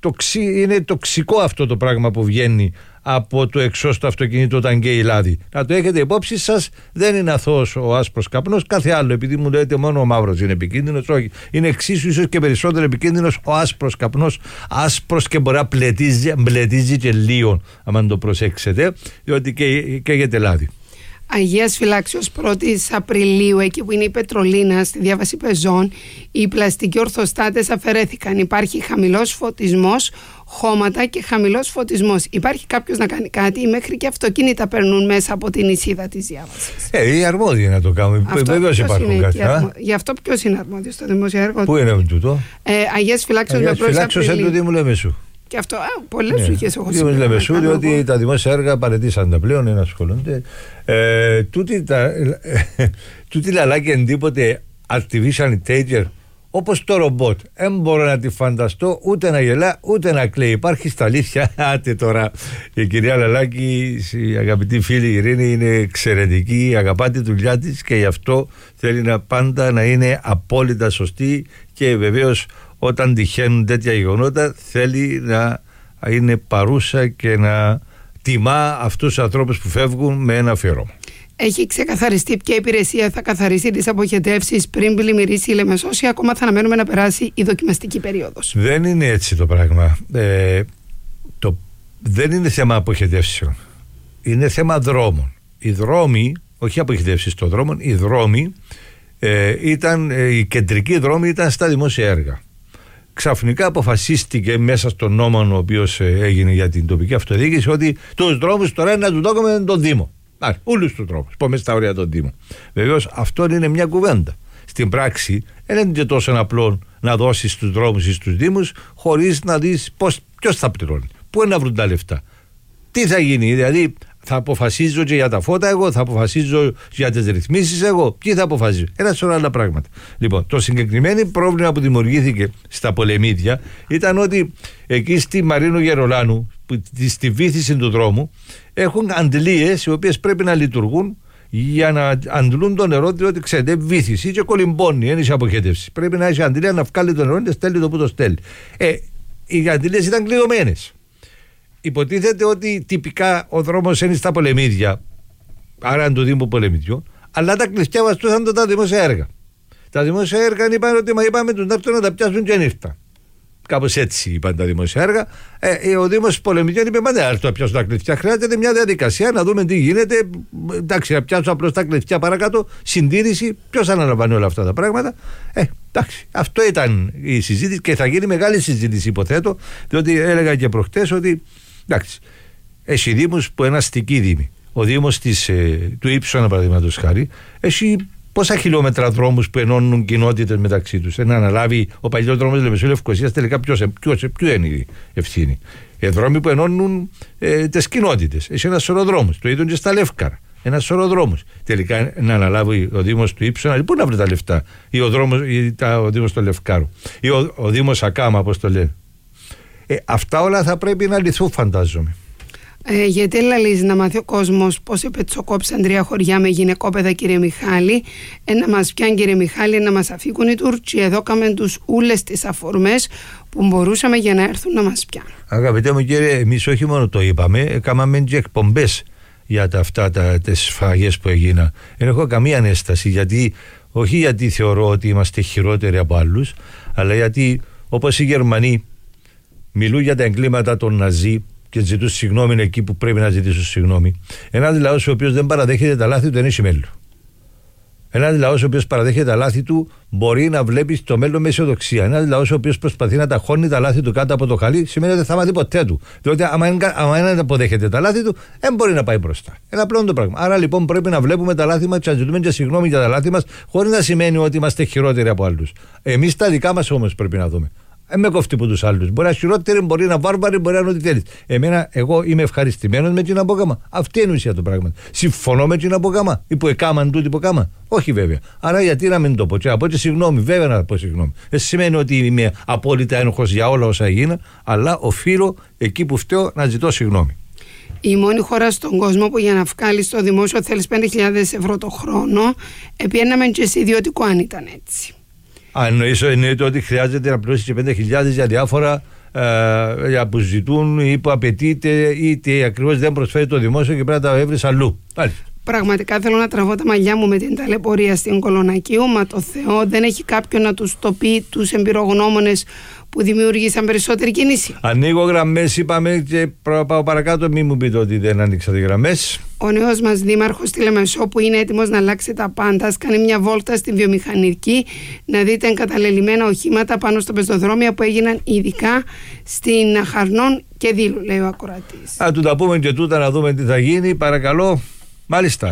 τοξικό αυτό το πράγμα που βγαίνει από το εξώστο αυτοκίνητο όταν καίει λάδι. Να το έχετε υπόψη σας, δεν είναι αθώος ο άσπρος καπνός, κάθε άλλο. Επειδή μου λέτε μόνο ο μαύρος είναι επικίνδυνος, όχι. Είναι εξίσου ίσως και περισσότερο επικίνδυνος ο άσπρος καπνός. Άσπρος και μπορεί να μπλετίζει και λίγο, αν το προσέξετε, διότι καίγεται λάδι. Αγίας Φυλάξεως 1ης Απριλίου, εκεί που είναι η Πετρολίνα, στη διάβαση πεζών, οι πλαστικοί ορθοστάτες αφαιρέθηκαν. Υπάρχει χαμηλός φωτισμός, χώματα και χαμηλός φωτισμός. Υπάρχει κάποιος να κάνει κάτι, μέχρι και αυτοκίνητα περνούν μέσα από την εισίδα της διάβασης. Οι αρμόδιοι να το κάνουν. Βεβαίως υπάρχουν κάτι. Γι' αυτό ποιος είναι αρμόδιος στο δημόσιο έργο? Πού είναι τούτο? Αγίας Φυλάξεως με 1η Απριλίου. Εν του Λεμεσού. Και αυτό, πολλές σουχές έχω σημαίνει. Λεμεσού, διότι τα δημόσια έργα παραιτήσαν τα πλέον, να ασχολούνται. Τούτη λαλάκια εντύπωτε artificial intelligence, όπως το ρομπότ. Δεν μπορώ να τη φανταστώ, ούτε να γελά, ούτε να κλαίει. Υπάρχει στα αλήθεια. Άτε τώρα, η κυρία Λαλάκη, η αγαπητή φίλη Ειρήνη, είναι εξαιρετική, αγαπά τη δουλειά της και γι' αυτό θέλει πάντα να είναι απόλυτα σωστή και βεβαίως όταν τυχαίνουν τέτοια γεγονότα θέλει να είναι παρούσα και να τιμά αυτούς τους ανθρώπους που φεύγουν με ένα αφιέρωμα. Έχει ξεκαθαριστεί ποια υπηρεσία θα καθαρίσει τις αποχετεύσεις πριν πλημμυρίσει η Λεμεσός ή ακόμα θα αναμένουμε να περάσει η δοκιμαστική περίοδος? Δεν είναι έτσι το πράγμα. Δεν είναι θέμα αποχετεύσεων. Είναι θέμα δρόμων. Οι δρόμοι, όχι αποχετεύσεις των δρόμων, οι δρόμοι οι κεντρικοί δρόμοι ήταν στα δημόσια έργα. Ξαφνικά αποφασίστηκε μέσα στον νόμο ο οποίος έγινε για την τοπική αυτοδιοίκηση ότι τους δρόμους τώρα να του δώσουμε τον Δήμο. Όλους τους δρόμους, πάμε στα όρια των Δήμων. Βεβαίως αυτό είναι μια κουβέντα. Στην πράξη δεν είναι τόσο απλό να δώσεις τους δρόμους ή στους Δήμους χωρίς να δεις ποιος θα πληρώνει, πού είναι να βρουν τα λεφτά, τι θα γίνει. Δηλαδή Θα αποφασίζω και για τα φώτα εγώ, θα αποφασίζω για τις ρυθμίσεις εγώ. Ποιοι θα αποφασίζουν? Ένα σωρό άλλα πράγματα. Λοιπόν, το συγκεκριμένο πρόβλημα που δημιουργήθηκε στα Πολεμίδια ήταν ότι εκεί στη Μαρίνου Γερολάνου, στη βύθιση του δρόμου, έχουν αντλίες οι οποίες πρέπει να λειτουργούν για να αντλούν το νερό, διότι ξέρετε, βύθιση και κολυμπώνει, δεν έχει αποχέτευση. Πρέπει να έχει αντλία να βγάλει το νερό και στέλνει το που το στέλνει. Οι αντλίες ήταν κλειδωμένες. Υποτίθεται ότι τυπικά ο δρόμος είναι στα Πολεμίδια, άρα είναι του Δήμου Πολεμιδιού, αλλά τα κλειδιά βαστούσαν τα δημόσια έργα. Τα δημόσια έργα είπαν ότι είπαμε τους να τα πιάσουν και νύχτα. Κάπως έτσι είπαν τα δημόσια έργα. Ο Δήμος Πολεμιδιών είπε: μα δεν θα πιάσουν τα κλειδιά. Χρειάζεται μια διαδικασία να δούμε τι γίνεται. Εντάξει, να πιάσουν απλώς τα κλειδιά παρακάτω. Συντήρηση. Ποιος αναλαμβάνει όλα αυτά τα πράγματα? Εντάξει, αυτό ήταν η συζήτηση και θα γίνει μεγάλη συζήτηση, υποθέτω, διότι έλεγα και προχτές ότι εντάξει, έχει δήμους που είναι αστικοί δήμοι. Ο Δήμος του Ήψωνα, παραδείγματος χάρη, έχει πόσα χιλιόμετρα δρόμους που ενώνουν κοινότητες μεταξύ τους. Να αναλάβει ο παλιός δρόμος Λεμεσού Λευκωσίας, τελικά ποιο είναι η ευθύνη? Δρόμοι που ενώνουν τις κοινότητες. Έχει ένα σωρό δρόμους. Το ίδιο και στα Λεύκαρα. Ένα σωρό δρόμους. Τελικά να αναλάβει ο Δήμος του Ήψωνα, πού να βρει τα λεφτά? Ή ο Δήμος του Λευκάρου. Ή ο Δήμος Ακάμα, όπως το λένε. Αυτά όλα θα πρέπει να λυθούν, φαντάζομαι. Γιατί λαλείς να μάθει ο κόσμος πώς επετσοκόψαν 3 χωριά με γυναικόπαιδα, κύριε Μιχάλη? Να μας πιάνει, κύριε Μιχάλη, να μας αφήκουν οι Τούρκοι. Εδώ κάμεν τους ούλες τις αφορμές που μπορούσαμε για να έρθουν να μας πιάνουν. Αγαπητέ μου κύριε, εμείς όχι μόνο το είπαμε, έκαναμε και εκπομπές για τις σφαγές που έγιναν. Δεν έχω καμία ανέσταση, όχι γιατί θεωρώ ότι είμαστε χειρότεροι από άλλους, αλλά γιατί όπως οι Γερμανοί μιλούν για τα εγκλήματα των Ναζί και ζητούν συγγνώμη εκεί που πρέπει να ζητήσουν συγγνώμη. Ένας λαός ο οποίος δεν παραδέχεται τα λάθη του δεν έχει μέλλον. Ένας λαός ο οποίος παραδέχεται τα λάθη του μπορεί να βλέπει στο μέλλον με αισιοδοξία. Ένας λαός ο οποίος προσπαθεί να ταχώνει τα λάθη του κάτω από το χαλί σημαίνει ότι δεν θα μάθει ποτέ του. Διότι άμα δεν αποδέχεται τα λάθη του, δεν μπορεί να πάει μπροστά. Ένα απλό το πράγμα. Άρα λοιπόν πρέπει να βλέπουμε τα λάθη μας και να ζητούμε και συγγνώμη για τα λάθη μας, χωρίς να σημαίνει ότι είμαστε χειρότεροι από άλλους. Εμείς τα δικά μας όμως πρέπει να δούμε. Με κόφτει από τους άλλους. Μπορεί να χειρότερη, μπορεί να βάρβαρη, μπορεί να είναι ό,τι θέλει. Εγώ είμαι ευχαριστημένος με την αποκάμα. Αυτή είναι η ουσία του πράγματος. Συμφωνώ με την αποκάμα. Ή που εκάμαν τούτοι που εκάμα. Όχι βέβαια. Άρα γιατί να μην το πω? Και να πω και συγγνώμη, βέβαια να πω συγγνώμη. Δεν σημαίνει ότι είμαι απόλυτα ένοχος για όλα όσα έγιναν, αλλά οφείλω εκεί που φταίω να ζητώ συγγνώμη. Η μόνη χώρα στον κόσμο που για να βγάλει στο δημόσιο θέλει 5.000 ευρώ το χρόνο, επιέναμε και σε ιδιωτικό, αν ήταν έτσι. Αν εννοείται ότι χρειάζεται να πληρώσει και 5.000 για διάφορα που ζητούν ή που απαιτείται, είτε ακριβώς δεν προσφέρει το δημόσιο και πρέπει να τα έβρεις αλλού. Πραγματικά θέλω να τραβώ τα μαλλιά μου με την ταλαιπωρία στην Κολονακίου. Μα το Θεό, δεν έχει κάποιον να τους το πει, τους εμπειρογνώμονες που δημιούργησαν περισσότερη κίνηση. Ανοίγω γραμμές, είπαμε, και πάω παρακάτω. Μην μου πείτε ότι δεν ανοίξατε γραμμές. Ο νέος μας δήμαρχος στη Λεμεσό, που είναι έτοιμος να αλλάξει τα πάντα, κάνει μια βόλτα στη βιομηχανική, να δείτε εγκαταλελειμμένα οχήματα πάνω στο πεζοδρόμια που έγιναν ειδικά στην Αχαρνών και Δήλου, λέει ο ακροατής. Του τα πούμε και τούτα να δούμε τι θα γίνει, παρακαλώ. Μάλιστα.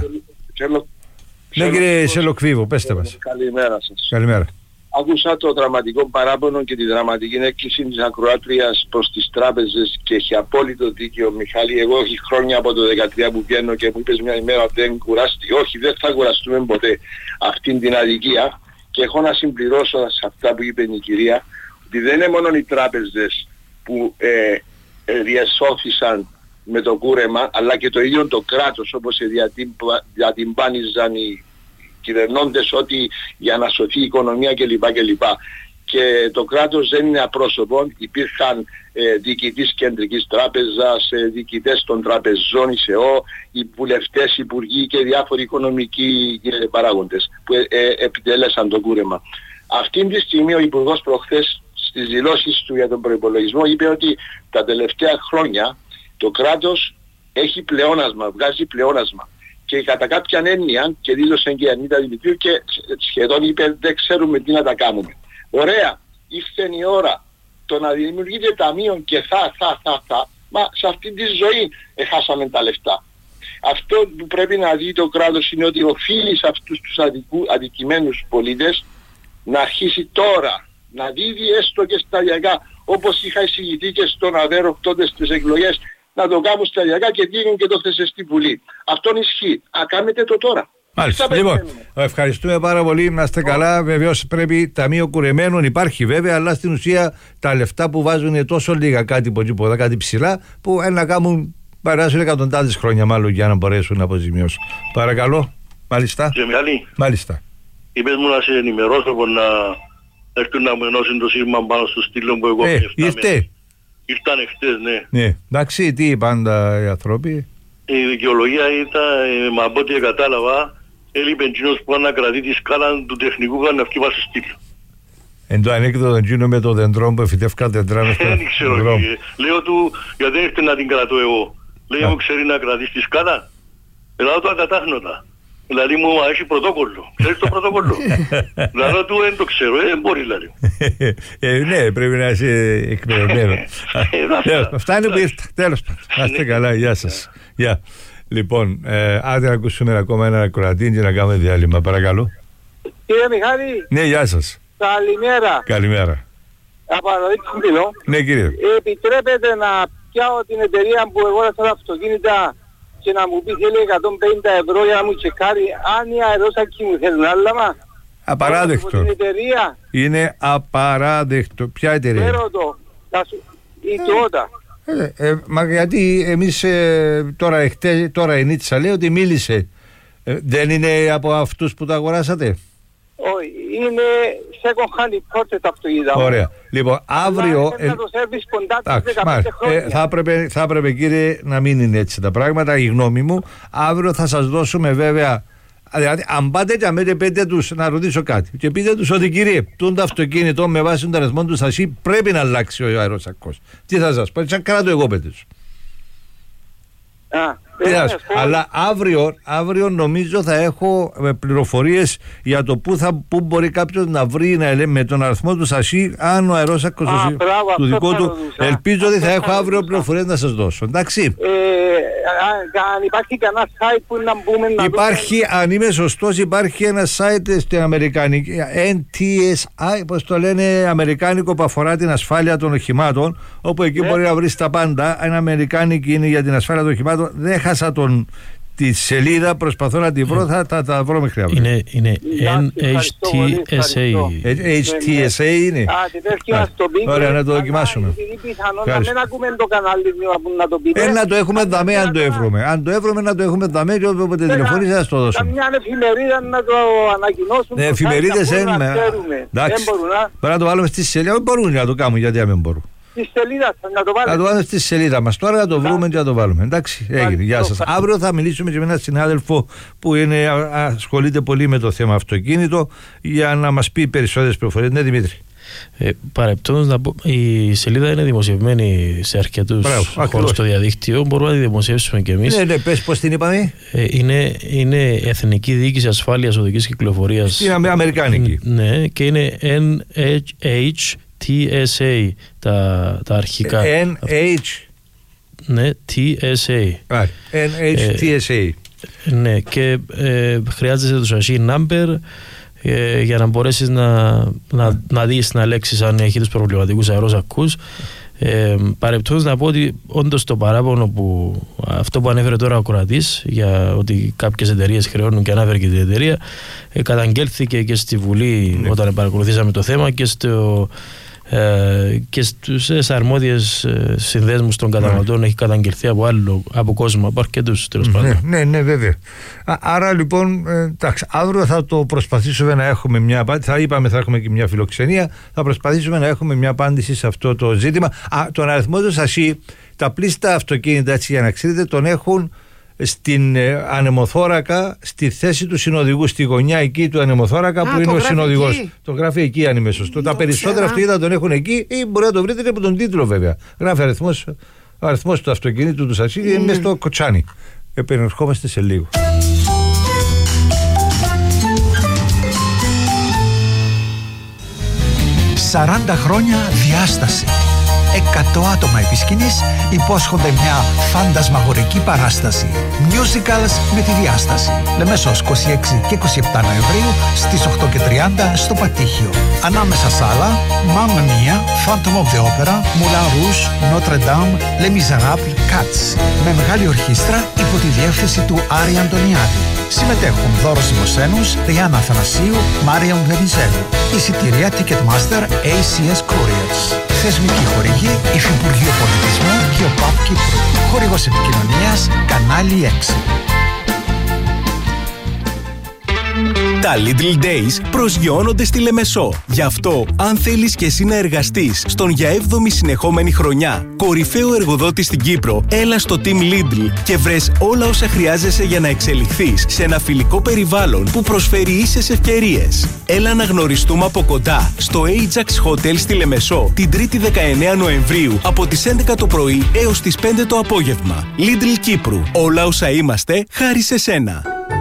Ναι, κύριε Σελοκβίβο, πέστε μας. Καλημέρα σας. Καλημέρα. Άκουσα το δραματικό παράπονο και τη δραματική έκκληση της ακροάτριας προς τις τράπεζες και έχει απόλυτο δίκιο, Μιχάλη. Εγώ έχει χρόνια από το 2013 που βγαίνω και μου είπες μια ημέρα δεν κουράστηκε. Όχι, δεν θα κουραστούμε ποτέ αυτήν την αδικία. Και έχω να συμπληρώσω σε αυτά που είπε η κυρία, ότι δεν είναι μόνο οι τράπεζες που διασώθησαν με το κούρεμα, αλλά και το ίδιο το κράτος, όπως διατυμπάνιζαν οι κυβερνώντες ότι για να σωθεί η οικονομία κλπ. Και το κράτος δεν είναι απρόσωπο. Υπήρχαν διοικητής κεντρικής τράπεζας, διοικητές των τραπεζών, οι ΣΕΟ, οι βουλευτές, υπουργοί και διάφοροι οικονομικοί παράγοντες που επιτέλεσαν το κούρεμα. Αυτή τη στιγμή ο Υπουργός προχθές στις δηλώσεις του για τον προϋπολογισμό είπε ότι τα τελευταία χρόνια το κράτος έχει πλεόνασμα, βγάζει πλεόνασμα. Και κατά κάποια έννοια, και δήλωσε και η Ανίτα Δημητρίου και σχεδόν είπε δεν ξέρουμε τι να τα κάνουμε. Ωραία, ήρθε η ώρα το να δημιουργείται ταμείο και μα σε αυτή τη ζωή χάσαμε τα λεφτά. Αυτό που πρέπει να δει το κράτος είναι ότι οφείλει σε αυτούς τους αδικημένους πολίτες να αρχίσει τώρα να δίδει έστω και σταδιακά, όπως είχα εισηγηθεί και στον Αβέρο τότε στις εκλογές, να το κάνουν σταδιακά και δίνουν και το χθες στη Βουλή. Αυτόν ισχύει. Κάνετε το τώρα. Μάλιστα. Λοιπόν, ευχαριστούμε πάρα πολύ. Να είστε καλά. Βεβαίως πρέπει ταμείο κουρεμένων υπάρχει βέβαια, αλλά στην ουσία τα λεφτά που βάζουν είναι τόσο λίγα, κάτι από τίποτα, κάτι ψηλά, που να κάνουν, περάσουν εκατοντάδες χρόνια μάλλον για να μπορέσουν να αποζημιώσουν. Παρακαλώ. Μάλιστα. Μάλιστα. Είπες μου να σε ενημερώσω που να έρθουν να μου ενώσουν το σήμα πάνω στο στήλο που εγώ ήρθε. Ήρθαν χτες, ναι. Ναι. Εντάξει, τι είπαν οι άνθρωποι. Η δικαιολογία ήταν, μα από ό,τι κατάλαβα, έλειπε εκείνος που ανακρατεί τη σκάλα του τεχνικού για να βγει πάνω στο στήλο. Εν το ανέκδοτο εκείνο με το δεντρό που εφητεύκα δεντρά μες στο δρόμο. Λέω του, γιατί δεν ήρθε να την κρατώ εγώ. Λέει μου, ξέρει να κρατήσει τη σκάλα. Λέω του ακατάχνοτα. Δηλαδή μου έχει πρωτόκολλο. Ξέρεις το πρωτόκολλο. Δηλαδή του δεν το ξέρω, δεν μπορεί δηλαδή. Ναι, πρέπει να είσαι εκπαιδευμένο. Φτάνει που ήρθα. Τέλος πάντων. Να είστε καλά, γεια σας. Γεια. Λοιπόν, άντε να ακούσουμε ακόμα ένα ακροατή και να κάνουμε διάλειμμα, παρακαλώ. Κύριε Μιχάλη. Ναι, γεια σας. Καλημέρα. Καλημέρα. Από Αναδείξου. Ναι, κύριε. Επιτρέπετε να πιάω την εταιρεία που εγώ θα αυτοκίνητα και να μου πει θέλει 150 ευρώ για να μου τσεκάρει αν οι αερόσακοι μου θέλουν άλαμα. Απαράδεκτο. Την εταιρεία. Είναι απαράδεκτο. Ποια εταιρεία? Φέρω η Toyota. Μα γιατί εμείς τώρα η Νίτσα λέει ότι μίλησε. Δεν είναι από αυτούς που τα αγοράσατε? Όχι, είναι second hand imported αυτοκίνητα. Ωραία. Λοιπόν, αύριο... Θα έπρεπε κύριε να μην είναι έτσι τα πράγματα, η γνώμη μου. Αύριο θα σας δώσουμε βέβαια... Δηλαδή, αν πάτε και αμέσως πείτε τους, να ρωτήσω κάτι και πείτε τους ότι κύριε, το αυτοκίνητο με βάση τον αριθμό του σασί πρέπει να αλλάξει ο αεροσακός. Τι θα σας πω, σαν κράτο εγώ πείτε τους. Αλλά αύριο νομίζω θα έχω πληροφορίες για το πού μπορεί κάποιος να βρει με τον αριθμό του σασί αν ο αερόσακος του δικού του. Ελπίζω ότι θα έχω αύριο πληροφορίες να σας δώσω. Εντάξει. Αν υπάρχει κανένα site που να μπούμε να υπάρχει, αν είμαι σωστός, υπάρχει ένα site στην Αμερικανική NTSI, πώς το λένε, αμερικάνικο που αφορά την ασφάλεια των οχημάτων, όπου εκεί μπορεί να βρεις τα πάντα. Ένα αμερικάνικο είναι για την ασφάλεια των οχημάτων. Δεν χάσα τη σελίδα, προσπαθώ να τη βρω, θα τα βρω μέχρι αύριο. Είναι NHTSA. HTSA είναι. Ωραία, να το δοκιμάσουμε. Να μην ακούμε το κανάλι να το πείτε. Να το έχουμε δαμέ αν το έβρουμε. Αν το έβρουμε να το έχουμε δαμέ και όποτε τηλεφωνήσει θα το δώσουμε. Καμιά εφημερίδα να το ανακοινώσουμε. Εφημερίδες δεν μπορεί να το βάλουμε στη σελίδα. Δεν μπορούν να το κάνουν, γιατί δεν μπορούν. Στη σελίδα, να το βάλουμε. Να το βάλουμε στη σελίδα μας. Τώρα να το βρούμε και να το βάλουμε. Εντάξει, έγινε. Γεια σας. Αύριο θα μιλήσουμε και με έναν συνάδελφο που ασχολείται πολύ με το θέμα αυτοκίνητο για να μας πει περισσότερες πληροφορίες. Ναι, Δημήτρη. Παρεπτόντως να πω, η σελίδα είναι δημοσιευμένη σε αρκετούς χώρους στο διαδίκτυο. Μπορούμε να τη δημοσιεύσουμε κι εμείς. Ναι, πες πώς την είπαμε. Είναι Εθνική Διοίκηση Ασφάλειας Οδικής Κυκλοφορίας. Είναι αμερικάνικη. Ναι, και είναι NHTSA τα αρχικά. Ναι, TSA. NHTSA. Ναι, και χρειάζεσαι το σασί number για να μπορέσεις να δεις, να λέξεις αν έχει τους προβληματικούς αερόσακους. Παρεπτόντως να πω ότι όντως το παράπονο αυτό που ανέφερε τώρα ο Κροατής, για ότι κάποιες εταιρείες χρεώνουν, και ανάφερε και την εταιρεία, καταγγέλθηκε και στη Βουλή όταν παρακολουθήσαμε το θέμα και στους αρμόδιες συνδέσμους των καταναλωτών έχει καταγγελθεί από κόσμο, από αρκετούς τέλος πάντων. Ναι, βέβαια. Άρα λοιπόν, αύριο θα το προσπαθήσουμε να έχουμε μια απάντηση. Θα έχουμε και μια φιλοξενία. Θα προσπαθήσουμε να έχουμε μια απάντηση σε αυτό το ζήτημα. Τον αριθμό του σασί, τα πλήστα αυτοκίνητα, έτσι για να ξέρετε, τον έχουν στην ανεμοθώρακα, στη θέση του συνοδηγού, στη γωνιά εκεί του ανεμοθώρακα που είναι ο συνοδηγός. Το γράφει εκεί, αν είμαι σωστό. Τα περισσότερα αυτοκίνητα τον έχουν εκεί, ή μπορεί να το βρείτε από τον τίτλο βέβαια. Γράφει ο αριθμός του αυτοκίνητου του σασί είναι στο κοτσάνι. Επενερχόμαστε σε λίγο. 40 χρόνια διάσταση. 100 άτομα επί σκηνής υπόσχονται μια φαντασμαγορική παράσταση. Musicals με τη διάσταση. Λεμεσός 26 και 27 Νοεμβρίου στις 8:30 στο Πατήχιο. Ανάμεσα σ' άλλα, Mamma Mia, Phantom of the Opera, Moulin Rouge, Notre Dame, Les Miserables, Cats. Με μεγάλη ορχήστρα υπό τη διεύθυνση του Άρη Αντωνιάδη. Συμμετέχουν Δώρος Δημοσένους, Ριάννα Αθανασίου, Μάριον Βενιζέλου. Εισιτήρια Ticketmaster ACS Couriers. Θεσμική χορηγή Υφυπουργείο Πολιτισμού και ο ΠΑΠ Κύπρου. Χορηγός επικοινωνίας Κανάλι 6. Τα Little Days προσγειώνονται στη Λεμεσό. Γι' αυτό, αν θέλεις και εσύ να εργαστείς στον για 7η συνεχόμενη χρονιά κορυφαίο εργοδότη στην Κύπρο, έλα στο Team Lidl και βρες όλα όσα χρειάζεσαι για να εξελιχθείς σε ένα φιλικό περιβάλλον που προσφέρει ίσες ευκαιρίες. Έλα να γνωριστούμε από κοντά στο Ajax Hotel στη Λεμεσό την 3η 19 Νοεμβρίου από τις 11 το πρωί έως τις 5 το απόγευμα. Lidl Κύπρου. Όλα όσα είμαστε, χάρη σε σένα.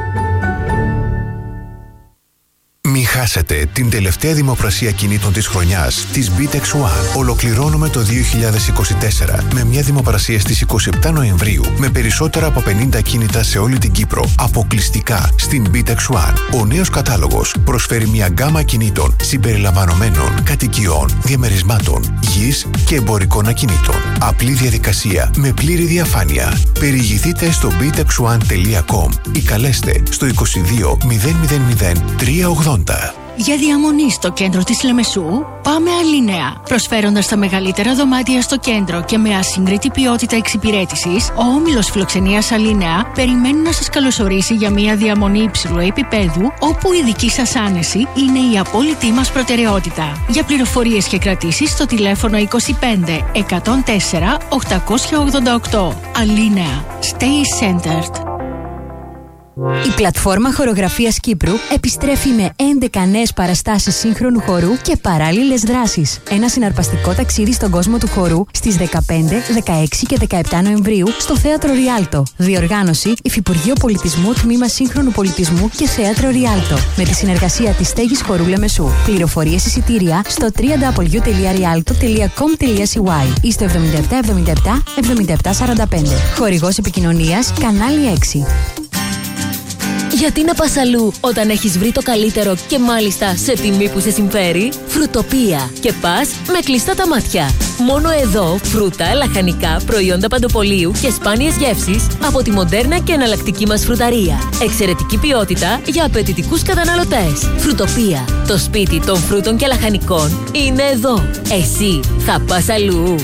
Μην χάσετε την τελευταία δημοπρασία κινήτων της χρονιάς της BTEX One. Ολοκληρώνουμε το 2024 με μια δημοπρασία στις 27 Νοεμβρίου με περισσότερα από 50 κίνητα σε όλη την Κύπρο, αποκλειστικά στην BTEX One. Ο νέος κατάλογος προσφέρει μια γκάμα κινήτων συμπεριλαμβανομένων κατοικιών, διαμερισμάτων, γης και εμπορικών ακινήτων. Απλή διαδικασία με πλήρη διαφάνεια. Περιηγηθείτε στο btexone.com ή καλέστε στο 22 000 380. Για διαμονή στο κέντρο της Λεμεσού, πάμε Αλίνεα. Προσφέροντας τα μεγαλύτερα δωμάτια στο κέντρο και με ασύγκριτη ποιότητα εξυπηρέτησης, ο όμιλος φιλοξενίας Αλίνεα περιμένει να σας καλωσορίσει για μια διαμονή υψηλού επίπεδου, όπου η δική σας άνεση είναι η απόλυτη μας προτεραιότητα. Για πληροφορίες και κρατήσεις στο τηλέφωνο 25 104 888. Αλίνεα. Stay centered. Η πλατφόρμα χορογραφίας Κύπρου επιστρέφει με 11 νέες παραστάσεις σύγχρονου χορού και παράλληλες δράσεις. Ένα συναρπαστικό ταξίδι στον κόσμο του χορού στις 15, 16 και 17 Νοεμβρίου στο Θέατρο Ριάλτο. Διοργάνωση Υφυπουργείο Πολιτισμού, Τμήμα Σύγχρονου Πολιτισμού και Θέατρο Ριάλτο. Με τη συνεργασία της Στέγης Χορού Λεμεσού. Πληροφορίες εισιτήρια στο www.rialto.com.cy ή στο 7777 7745. Χορηγός επικοινωνίας Κανάλι 6. Γιατί να πας αλλού όταν έχεις βρει το καλύτερο και μάλιστα σε τιμή που σε συμφέρει? Φρουτοπία. Και πας με κλειστά τα μάτια. Μόνο εδώ φρούτα, λαχανικά, προϊόντα παντοπολίου και σπάνιες γεύσεις από τη μοντέρνα και εναλλακτική μας φρουταρία. Εξαιρετική ποιότητα για απαιτητικούς καταναλωτές. Φρουτοπία. Το σπίτι των φρούτων και λαχανικών είναι εδώ. Εσύ θα πας αλλού?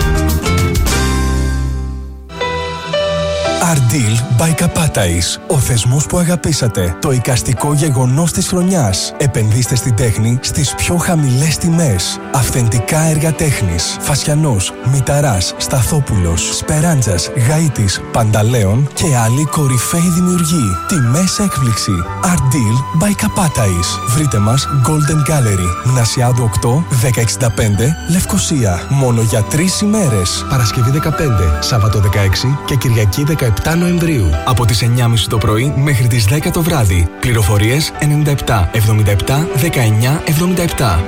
Ardil by Kapatais. Ο θεσμός που αγαπήσατε. Το εικαστικό γεγονός της χρονιάς. Επενδύστε στην τέχνη στις πιο χαμηλές τιμές. Αυθεντικά έργα τέχνης. Φασιανός, Μηταράς, Σταθόπουλος, Σπεράντζας, Γαΐτης, Πανταλέων και άλλοι κορυφαίοι δημιουργοί. Τιμές έκπληξη. Ardil by Kapatais. Βρείτε μας Golden Gallery. Νασιάδου 8, 1065, Λευκοσία. Μόνο για 3 ημέρες. Παρασκευή 15, Σάββατο 16 και Κυριακή 17 Νοεμβρίου. Από τις 9.30 το πρωί μέχρι τις 10 το βράδυ. Πληροφορίες 97 77 19 77.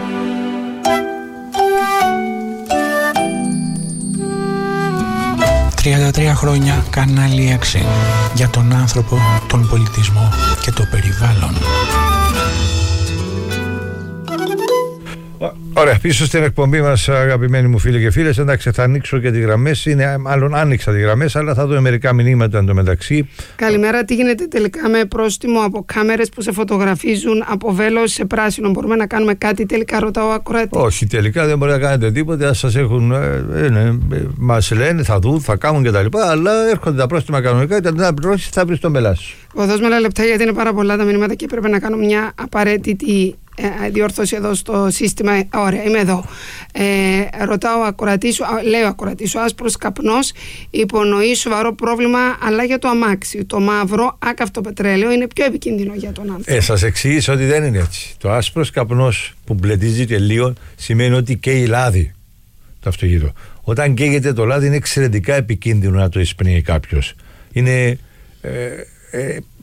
«33 χρόνια Κανάλι 6. Για τον άνθρωπο, τον πολιτισμό και το περιβάλλον». Ωραία, πίσω στην εκπομπή μας, αγαπημένοι μου φίλοι και φίλες. Εντάξει, θα ανοίξω και τις γραμμές. Μάλλον άνοιξα τις γραμμές, αλλά θα δω μερικά μηνύματα εντωμεταξύ. Καλημέρα, τι γίνεται τελικά με πρόστιμο από κάμερες που σε φωτογραφίζουν από βέλος σε πράσινο? Μπορούμε να κάνουμε κάτι τελικά, ρωτάω ακροατή? Όχι, τελικά δεν μπορεί να κάνετε τίποτε. Αν σας έχουν, μας λένε, θα δουν, θα κάνουν κτλ. Αλλά έρχονται τα πρόστιμα κανονικά και να πληρώσεις, θα βρεις τον πελάτη σου. Δώσ' με λεπτά, γιατί είναι πάρα πολλά τα μηνύματα και πρέπει να κάνω μια απαραίτητη διόρθωση εδώ στο σύστημα. Ωραία, είμαι εδώ. Ρωτάω λέω ακροατή σου, άσπρος καπνός υπονοεί σοβαρό πρόβλημα, αλλά για το αμάξι. Το μαύρο άκαυτο πετρέλαιο είναι πιο επικίνδυνο για τον άνθρωπο. Σας εξήγησα ότι δεν είναι έτσι. Το άσπρος καπνός που μπλετίζει τελείω σημαίνει ότι καίει λάδι το αυτοκίνητο. Όταν καίγεται το λάδι είναι εξαιρετικά επικίνδυνο να το εισπνέει κάποιος. Είναι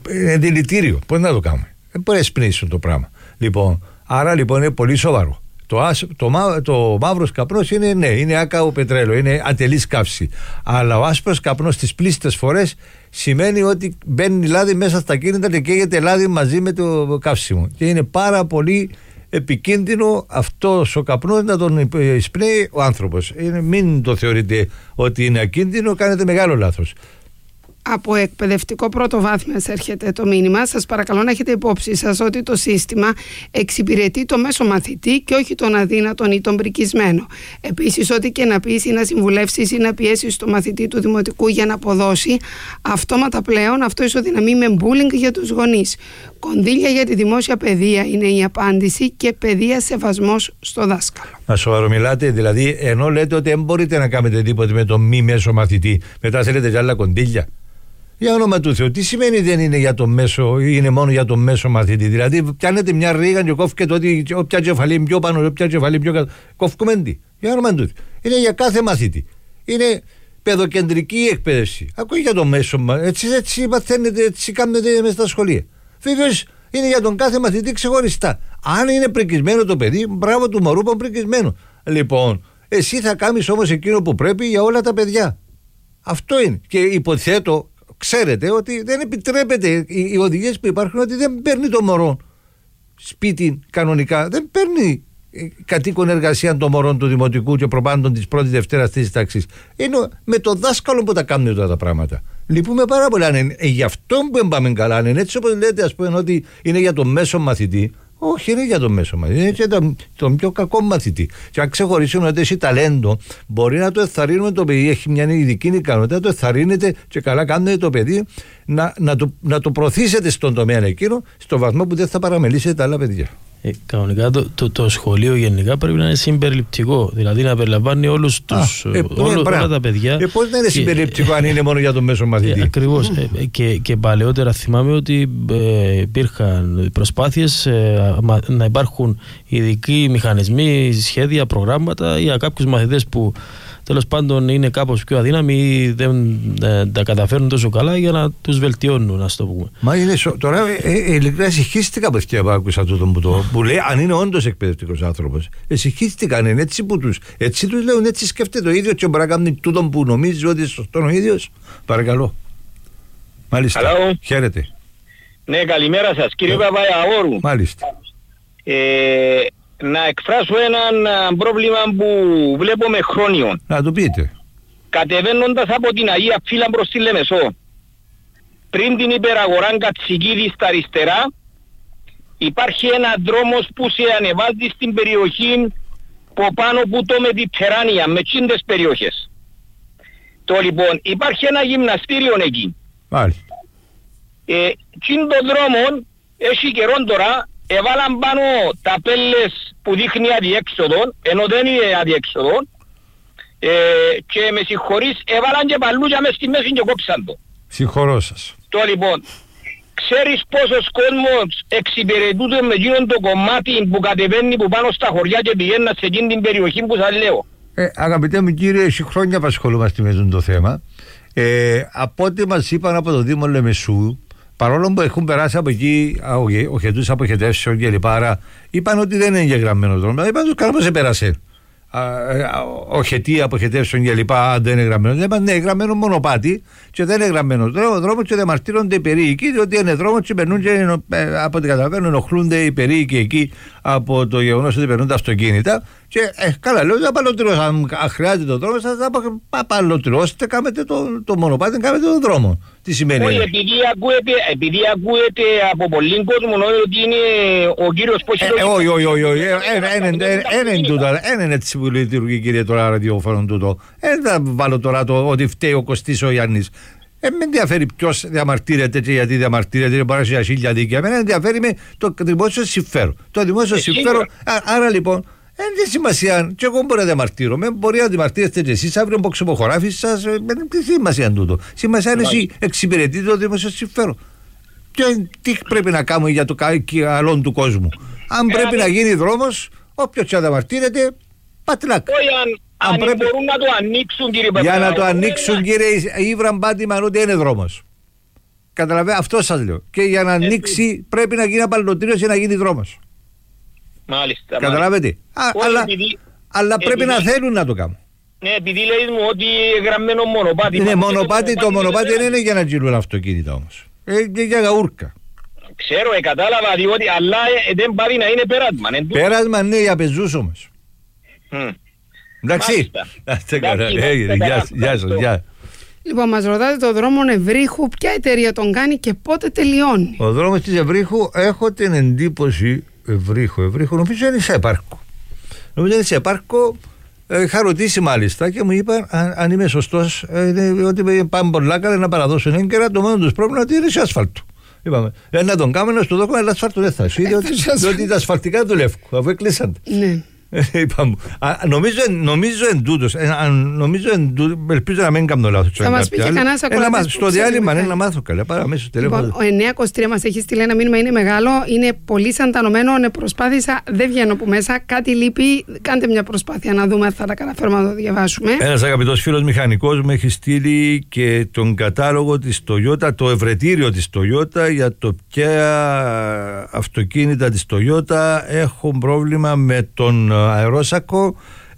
δηλητήριο. Πώς να το κάνουμε? Δεν μπορεί να εισπνέει το πράγμα. Λοιπόν, άρα λοιπόν είναι πολύ σοβαρό. Το μαύρος καπνός είναι άκαο πετρέλαιο, είναι ατελής καύση. Αλλά ο άσπρος καπνός τις πλήστες φορές σημαίνει ότι μπαίνει λάδι μέσα στα κίνητα και καίγεται λάδι μαζί με το καύσιμο. Και είναι πάρα πολύ επικίνδυνο αυτός ο καπνός να τον εισπνέει ο άνθρωπος. Μην το θεωρείτε ότι είναι ακίνδυνο, κάνετε μεγάλο λάθος. Από εκπαιδευτικό πρωτοβάθμια έρχεται το μήνυμα. Σας παρακαλώ να έχετε υπόψη σας ότι το σύστημα εξυπηρετεί το μέσο μαθητή και όχι τον αδύνατον ή τον πρικισμένο. Επίσης, ό,τι και να πεις ή να συμβουλεύσεις ή να πιέσεις το μαθητή του δημοτικού για να αποδώσει, αυτόματα πλέον αυτό ισοδυναμεί με bullying για τους γονείς. Κονδύλια για τη δημόσια παιδεία είναι η απάντηση και παιδεία σεβασμός στο δάσκαλο. Να σοβαρομιλάτε, δηλαδή, ενώ λέτε ότι δεν μπορείτε να κάνετε τίποτα με τον μη μέσο μαθητή, μετά θέλετε κι άλλα κονδύλια. Για όνομα του Θεού, τι σημαίνει δεν είναι για το μέσο ή είναι μόνο για το μέσο μαθητή? Δηλαδή, πιάνετε μια ρίγα και κόφκετε ότι όποια κεφαλή πιο πάνω, όποια κεφαλή πιο κάτω. Κόφκουμε τι? Για όνομα του Θεού. Είναι για κάθε μαθητή. Είναι παιδοκεντρική εκπαίδευση. Ακούει για το μέσο. Έτσι μαθαίνετε, έτσι κάνετε μέσα στα σχολεία. Βεβαίως είναι για τον κάθε μαθητή ξεχωριστά. Αν είναι πρικισμένο το παιδί, μπράβο του μωρού που πρικισμένο. Λοιπόν, εσύ θα κάνεις όμως εκείνο που πρέπει για όλα τα παιδιά. Αυτό είναι. Και υποθέτω, ξέρετε ότι δεν επιτρέπεται, οι οδηγίες που υπάρχουν, ότι δεν παίρνει το μωρό σπίτι κανονικά, δεν παίρνει κατοίκον εργασία των μωρών του δημοτικού και προπάντων της πρώτης Δευτέρας τρίτης τάξης. Είναι με το δάσκαλο που τα κάνουν τώρα τα πράγματα. Λυπούμε πάρα πολύ. Αν είναι γι' αυτό που δεν πάμε καλά, αν είναι έτσι όπως λέτε, ας πούμε, ότι είναι για τον μέσο μαθητή. Όχι, είναι για τον μέσο μαθητή, είναι για τον πιο κακό μαθητή. Και αν ξεχωρίσουμε ότι έχει ταλέντο, μπορεί να το εθαρρύνουμε το παιδί, έχει μια ειδική ικανότητα, το εθαρρύνετε και καλά κάνετε το παιδί να το προωθήσετε στον τομέα εκείνο, στο βαθμό που δεν θα παραμελήσετε τα άλλα παιδιά. Κανονικά το σχολείο γενικά πρέπει να είναι συμπεριληπτικό, δηλαδή να περιλαμβάνει όλους όλα τα παιδιά. Πώς να είναι συμπεριληπτικό αν είναι μόνο για τον μέσο μαθητή? Ακριβώς. Και παλαιότερα θυμάμαι ότι υπήρχαν προσπάθειες να υπάρχουν ειδικοί μηχανισμοί, σχέδια, προγράμματα για κάποιους μαθητές που τέλος πάντων είναι κάπως πιο αδύναμοι ή δεν τα καταφέρνουν τόσο καλά, για να τους βελτιώνουν, ας το πούμε. Μα είναι τώρα ειλικρινά συγχύστηκα που άκουσα τούτο που λέει, αν είναι όντως εκπαιδευτικός άνθρωπος. Συγχύστηκαν, είναι έτσι τους λέουν, έτσι σκέφτεται ο ίδιος και μπορεί να κάνει τούτο που νομίζει ότι είναι σωστό ο ίδιος. Παρακαλώ. Μάλιστα. Hello. Χαίρετε. Ναι, καλημέρα σας, κύριε Παπαϊαγόρου. Μάλιστα. Να εκφράσω έναν πρόβλημα που βλέπω με χρόνιο. Να το πείτε. Κατεβαίνοντας από την Αγία Φύλλα προς τη Λεμεσό, πριν την υπεραγορά Κατσικίδη στα αριστερά, υπάρχει ένα δρόμος που σε ανεβάζει στην περιοχή από πάνω που το Μετιτεράνια, με τσίντες περιοχές. Το λοιπόν, υπάρχει ένα γυμναστήριο εκεί. Μάλιστα. Τσιν το δρόμο, έχει καιρόν τώρα, έβαλαν πάνω ταπέλες που δείχνει αδιέξοδο, ενώ δεν είναι αδιέξοδο, και με συγχωρείς, έβαλαν και παλούζια μες στη μέση και κόψαν το. Συγχωρώ σας. Το λοιπόν, ξέρεις πόσος κόσμος εξυπηρετούνται με εκείνον το κομμάτι που κατεβαίνει που πάνω στα χωριά και πηγαίνει σε εκείνη την περιοχή που σας λέω? Αγαπητέ μου κύριε, εσύ χρόνια που ασχολούμαστε με το θέμα. Από ό,τι μας είπαν από το Δήμο Λεμεσού, παρόλο που έχουν περάσει από εκεί οχετούς αποχετεύσεων και λοιπά, είπαν ότι δεν είναι εγγεγραμμένο δρόμο. Είπαν τους καλά πως επέρασε οχετή αποχετεύσεων και λοιπά, αν δεν είναι γραμμένο. Είπαν ναι, γραμμένο μονοπάτι και δεν είναι γραμμένο δρόμο και διαμαρτύρονται οι περίοικοι, διότι είναι δρόμο και περνούν και από ό,τι καταλαβαίνω ενοχλούνται οι περίοικοι εκεί από το γεγονός ότι περνούν τα αυτοκίνητα. Και καλά, λέω, αν χρειάζεται το δρόμο σας, απαλωτριώσετε, κάνετε το μονοπάτι, κάνετε τον δρόμο. Τι σημαίνει? Όχι, επειδή ακούετε από πολλοί κόσμο ότι είναι ο κύριος που έχει... Όχι, είναι έτσι που λειτουργεί, κύριε, τώρα ραδιόφωνο τούτο. Δεν θα βάλω τώρα το ότι φταίει ο Κωστής ο Γιάννης. Με ενδιαφέρει ποιος διαμαρτύρεται και γιατί διαμαρτύρεται, δεν μπορεί να έχει χίλια δίκαια. Με ενδιαφέρει με το δημόσιο συμφέρον. Το δημόσιο συμφέρον, άρα λοιπόν, δεν έχει σημασία. Και εγώ μπορώ να διαμαρτύρω. Μπορεί να διαμαρτύρεστε και εσείς αύριο από ξεποχωράφεις σας. Τι σημασία τούτο? Σημασία είναι εσύ εξυπηρετείτε το δημόσιο συμφέρον. Και τι πρέπει να κάνουμε για το καλό του κόσμου? Αν πρέπει να γίνει δρόμος, όποιος και διαμαρτύρεται, πατλάκ. Αν μπορούν να το ανοίξουν, κύριε Παπαδάκη. Για να το ανοίξουν, κύριε, ήβραν πάτημα ότι είναι δρόμος. Καταλαβαίνετε, αυτό σας λέω. Και για να ανοίξει πρέπει να γίνει απαλωτρίωση και να γίνει δρόμος. Μάλιστα. Καταλάβετε. Αλλά πρέπει να θέλουν να το κάνουν. Ναι, επειδή λέει μου ότι γραμμένο μονοπάτι. Είναι μονοπάτι, το μονοπάτι δεν είναι για να γυρούν αυτοκίνητα όμως. Για γαούρκα. Ξέρω, κατάλαβα, διότι αλλά δεν πάει να είναι πέρασμα. Πέρασμα, ναι, για πεζούς όμως. Εντάξει. Γεια σας, γεια. Λοιπόν, μας ρωτάτε το δρόμο Ευρύχου, ποια εταιρεία τον κάνει και πότε τελειώνει. Ο δρόμος της Ευρύχου, έχω την εντύπωση, Ευρύχου, νομίζω είναι σε πάρκο. Νομίζω είναι σε πάρκο, είχα ρωτήσει μάλιστα και μου είπαν αν είμαι σωστός, ότι πάμε πολλά καλά να παραδώσουν έγκαιρα, το μόνο τους πρόβλημα είναι ότι είναι σε ασφάλτο. Είπαμε, να τον κάνουμε να στο δώκουμε, αλλά ασφάλτο δεν θα σου, διότι τα ασφαλτικά του Λεύκου, αφού έκλεισαν. Ναι. Νομίζω εν τούτος, ελπίζω να μην κάνω λάθος. Θα μας πει και κανένας ακολουθής. Στο διάλειμμα να μάθω καλά, πάρω αμέσως τηλέφωνο. Ο 923 μας έχει στείλει ένα μήνυμα, είναι μεγάλο, είναι πολύ σαντανωμένο, προσπάθησα, δεν βγαίνω από μέσα, κάτι λείπει, κάντε μια προσπάθεια να δούμε αν θα τα καταφέρουμε να το διαβάσουμε. Ένας αγαπητός φίλος μηχανικός μου έχει στείλει και τον κατάλογο της Toyota, το ευρετήριο της Toyota για το ποια αυτοκίνητα της Toyota έχουν πρόβλημα με τον αερόσακο.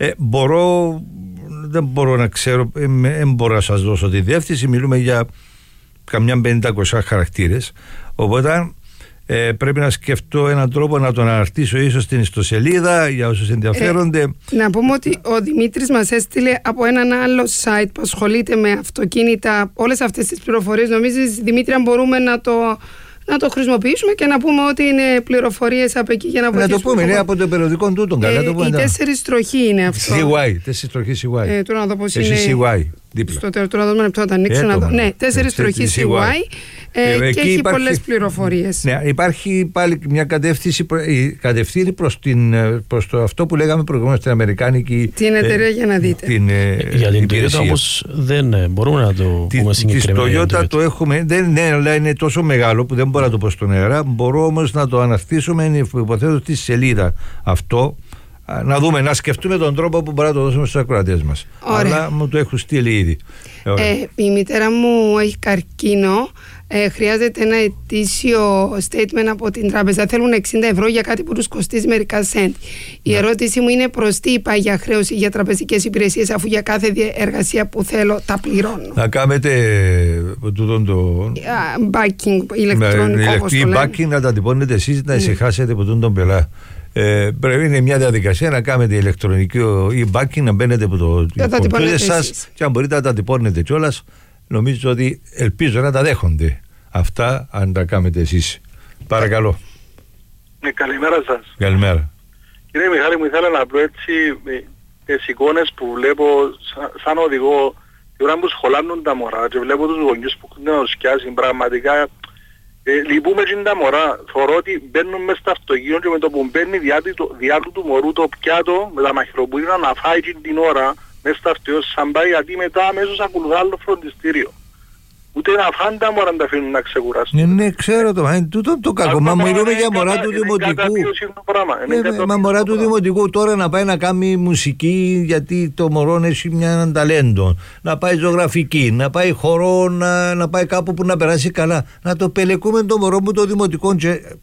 Δεν μπορώ να ξέρω, δεν μπορώ να σας δώσω τη διεύθυνση, μιλούμε για καμιά 50-20 χαρακτήρες, οπότε πρέπει να σκεφτώ έναν τρόπο να τον αναρτήσω ίσως στην ιστοσελίδα για όσους ενδιαφέρονται. Να πούμε ότι ο Δημήτρης μας έστειλε από έναν άλλο site που ασχολείται με αυτοκίνητα όλες αυτές τις πληροφορίες. Νομίζεις, Δημήτρη, αν μπορούμε να το χρησιμοποιήσουμε και να πούμε ότι είναι πληροφορίες από εκεί για να βοηθήσουμε. Να το πούμε, είναι από το περιοδικό τούτο. Η 4 τροχή είναι αυτό. CY, 4 τροχή CY. Τώρα να δω πώς είναι. CY, δίπλα. Στο τέλος, τώρα να δούμε λεπτό να το ανοίξω να δω. Ναι, 4 τροχή CY. Και έχει πολλές πληροφορίες. Ναι, υπάρχει πάλι μια κατευθύνει προς το αυτό που λέγαμε προηγουμένως στην Αμερικάνικη. Την εταιρεία για να δείτε. Για την Toyota όμως δεν μπορούμε να το πούμε συγκεκριμένα. Τη Toyota το έχουμε, αλλά είναι τόσο μεγάλο που δεν μπορώ να το πω στον αέρα. Μπορώ όμως να το αναρτήσουμε, υποθέτω, στη σελίδα αυτό. Να δούμε, να σκεφτούμε τον τρόπο που μπορούμε να το δώσουμε στους ακροατές μας. Αλλά μου το έχουν στείλει ήδη. Η μητέρα μου έχει καρκίνο. Χρειάζεται ένα ετήσιο statement από την τράπεζα. Θέλουν 60 ευρώ για κάτι που τους κοστίζει μερικά σέντ. Η ερώτηση μου είναι προς τι είπα για χρέωση για τραπεζικές υπηρεσίες, αφού για κάθε εργασία που θέλω τα πληρώνω. Να κάνετε το backing, ηλεκτρονικό. Backing να τα τυπώνετε εσείς, να ησυχάσετε από τον πελά. Πρέπει, είναι μια διαδικασία να κάνετε ηλεκτρονικό e-backing, να μπαίνετε από το κομπιούτερ σας και αν μπορείτε να τα τυπώνετε κιόλας. Νομίζω ότι ελπίζω να τα δέχονται αυτά αν τα κάνετε εσείς. Παρακαλώ. Καλημέρα σας. Καλημέρα. Κύριε Μιχάλη, μου ήθελα να πω έτσι τις εικόνες που βλέπω σαν οδηγό την ώρα που σχολάνουν τα μωρά και βλέπω τους γονιούς που έχουν να σκιάσει πραγματικά. Λυπούμε και τα μωρά. Θωρώ ότι μπαίνουν μες στα αυτοκίνητα και με το που μπαίνει διάτου του μωρού το πιάτο με τα μαχαιροπούρινα να φάει την ώρα μες στα αυτοκίνητα σαν πάει, γιατί μετά αμέσως ακολουθά άλλο φροντιστήριο. Ούτε να φάνε τα μωρά να τα αφήνουν να ξεκουράσουν. Ναι, ξέρω το κακό. Μα μιλούμε για μωρά του δημοτικού. Μα μωρά του δημοτικού τώρα να πάει να κάνει μουσική, γιατί το μωρό έχει μια ταλέντο. Να πάει ζωγραφική, να πάει χορό, να πάει κάπου που να περάσει καλά. Να το πελεκούμε το μωρό μου το δημοτικό.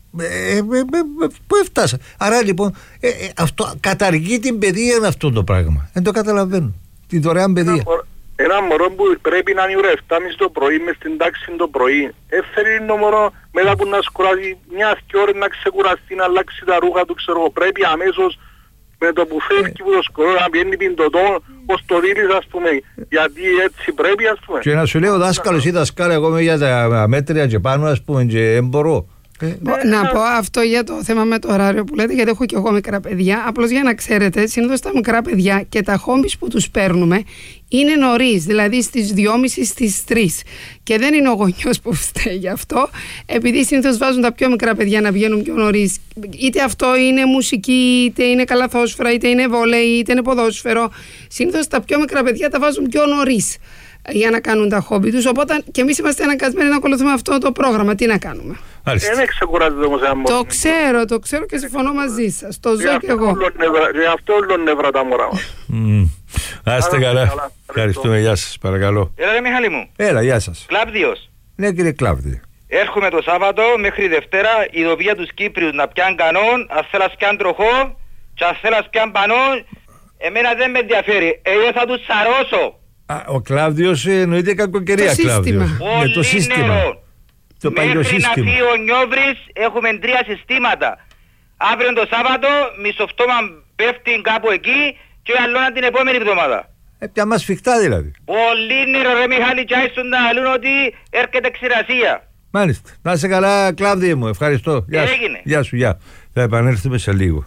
Πού έφτασα. Άρα λοιπόν αυτό καταργεί την παιδεία αυτό το πράγμα. Δεν το καταλαβαίνω. Τη δωρεάν παιδεία. Ένα μωρό που πρέπει να είναι ώρα 7.30 το πρωί μες στην τάξη το πρωί. Έφερε το μωρό μετά που να σκουράζει μια-δυο ώρες να ξεκουραστεί, να αλλάξει τα ρούχα του, ξέρω. Πρέπει αμέσως με το που φεύγει που το σκορώ να πιένει πιντοτό ως το δίλης, ας πούμε. Γιατί έτσι πρέπει, ας πούμε. Και να σου λέω δάσκαλος ή δασκάλα, εγώ είμαι για τα μέτρια και πάνω, ας πούμε, και δεν μπορώ. Να πω αυτό για το θέμα με το ωράριο που λέτε, γιατί έχω και εγώ μικρά παιδιά. Απλώς για να ξέρετε, συνήθως τα μικρά παιδιά και τα χόμπις που τους παίρνουμε είναι νωρίς, δηλαδή στις 2.30 στις 3. Και δεν είναι ο γονιός που φταίει γι' αυτό, επειδή συνήθως βάζουν τα πιο μικρά παιδιά να βγαίνουν πιο νωρίς. Είτε αυτό είναι μουσική, είτε είναι καλαθόσφαιρα, είτε είναι βόλεϊ, είτε είναι ποδόσφαιρο. Συνήθως τα πιο μικρά παιδιά τα βάζουν πιο νωρίς για να κάνουν τα χόμπι τους. Οπότε και εμείς είμαστε αναγκασμένοι να ακολουθούμε αυτό το πρόγραμμα. Τι να κάνουμε. Δεν ξεκουράζεται όμως ένα μωρό. Το ξέρω και συμφωνώ μαζί σας. Το ζω και εγώ. Για αυτό όλο νεύρα τα μωρά μας. Άστε καλά. Ευχαριστούμε. Γεια σας. Παρακαλώ. Έλα ρε Μιχάλη μου. Έλα, γεια σας. Κλάβδιος. Ναι, κύριε Κλάβδη. έρχομαι το Σάββατο μέχρι Δευτέρα, ειδοποιία τους Κύπριους να πιάνουν κανόν, αν θέλας πιάνουν τροχό και αν θέλας πιάνουν πανόν, εμένα δεν με ενδιαφέρει, εγώ θα τους σαρώσω. Ο Κλάβδιος εννοείται κακοκαιρία, Κλάβδιος. Με το σύστημα. Το παλιό σύστημα. Μέχρι να φύγει ο Νιόβρης έχουμε 3 συστήματα. Αύριο το Σάββατο μισοφτώμα πέφτει κάπου εκεί και άλλο την επόμενη εβδομάδα. Πια μας φιχτά δηλαδή. Πολύ νερό ρε Μιχάλη και άισουν να λούν ότι έρχεται ξηρασία. Μάλιστα. Να είσαι καλά, Κλάβδιε μου. Ευχαριστώ. Γεια σου. Γεια σου, γεια. Θα επανέλθουμε σε λίγο.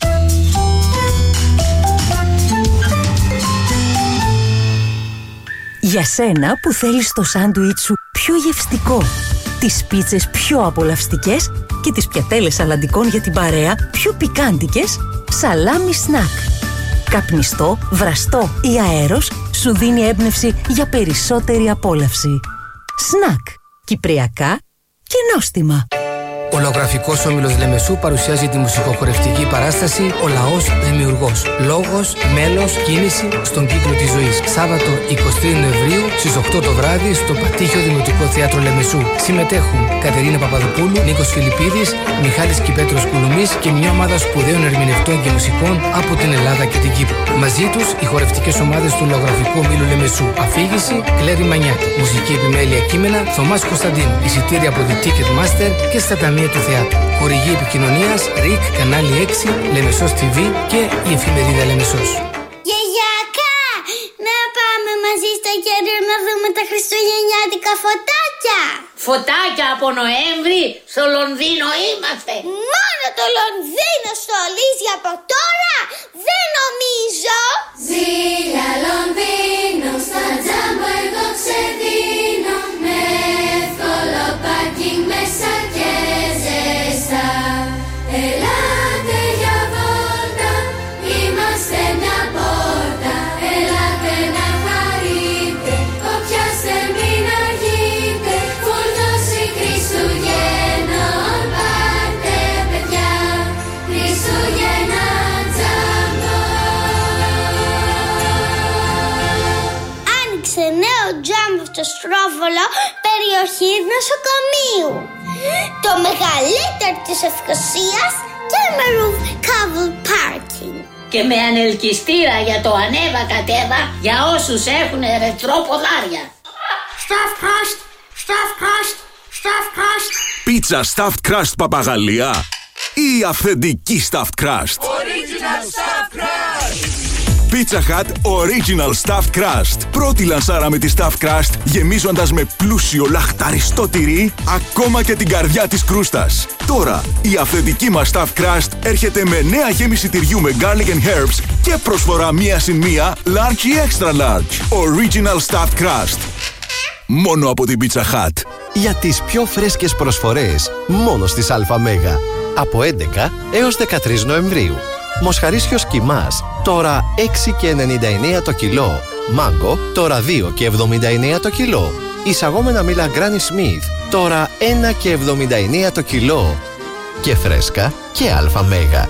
Για σένα που θέλεις το σάντουιτ σου πιο γευστικό, τις πίτσες πιο απολαυστικές και τις πιατέλες αλαντικών για την παρέα πιο πικάντικες, Σαλάμι Σνακ. Καπνιστό, βραστό ή αέρος σου δίνει έμπνευση για περισσότερη απόλαυση. Σνακ. Κυπριακά και νόστιμα. Ο λαογραφικός όμιλος Λεμεσού παρουσιάζει τη μουσικοχορευτική παράσταση «Ο λαός δημιουργός». Λόγος, μέλος, κίνηση στον κύκλο της ζωής. Σάββατο 23 Νοεμβρίου στις 8 το βράδυ στο Πατήχιο Δημοτικό Θέατρο Λεμεσού. Συμμετέχουν Κατερίνα Παπαδοπούλου, Νίκος Φιλιππίδης, Μιχάλης Κυπέτρος Κουλουμής και μια ομάδα σπουδαίων ερμηνευτών και μουσικών από την Ελλάδα και την Κύπρο. Μαζί τους οι χορευτικές ομάδες του λαογραφικού ομίλου Λεμεσού. Αφήγηση Κλέρι Μανιάτη. Μουσική επιμέλεια κείμενα Θωμάς Κωνσταντίνου. Εισιτήρια από τη Ticketmaster και στα ταμεία του θεάτρου. Χορηγή επικοινωνίας ΡΙΚ, κανάλι 6, Λεμεσός TV και η εφημερίδα Λεμεσός. Γιαγιάκα, να πάμε μαζί στο κέντρο να δούμε τα χριστουγεννιάτικα φωτάκια. Φωτάκια από Νοέμβρη, στο Λονδίνο είμαστε. Μόνο το Λονδίνο στολίζει από τώρα, δεν νομίζω. Ζήλια Λονδίνο, στα τζάμπα εγώ ξεδίνω, με εύκολο πάρκινγκ μέσα και ζεστά. Ελάτε για βόλτα, είμαστε μια πόρτα. Ελάτε να χαρείτε, όποιαστε μην αργείτε. Φορτώσει Χριστουγέννων πάρτε παιδιά, Χριστουγέννα τζάμπο. Άνοιξε νέο τζάμπο στο Στρόβολο, περιοχή νοσοκομείου. Το μεγαλύτερο της Ευκοσίας και με roof covered parking. Και με ανελκυστήρα για το ανέβα κατέβα για όσους έχουν ρετρό ποδάρια. Stuffed crust, stuffed crust, stuffed crust. Πίτσα stuffed crust Παπαγαλία ή αυθεντική stuffed crust? Original stuffed crust. Pizza Hut Original Stuffed Crust. Πρώτη λανσάρα με τη Stuffed Crust, γεμίζοντας με πλούσιο λαχταριστό τυρί ακόμα και την καρδιά της κρούστας. Τώρα, η αυθεντική μας Stuffed Crust έρχεται με νέα γέμιση τυριού με garlic and herbs και προσφορά 1+1 large ή extra large. Original Stuffed Crust. Μόνο από την Pizza Hut. Για τις πιο φρέσκες προσφορές, μόνο στις ΑΜΕΓΑ. Από 11 έως 13 Νοεμβρίου. Μοσχαρίσιος κιμάς, τώρα 6,99 το κιλό. Μάγκο, τώρα 2,79 το κιλό. Εισαγόμενα μήλα Granny Smith, τώρα 1,79 το κιλό. Και φρέσκα και ΑΜΕΓΑ.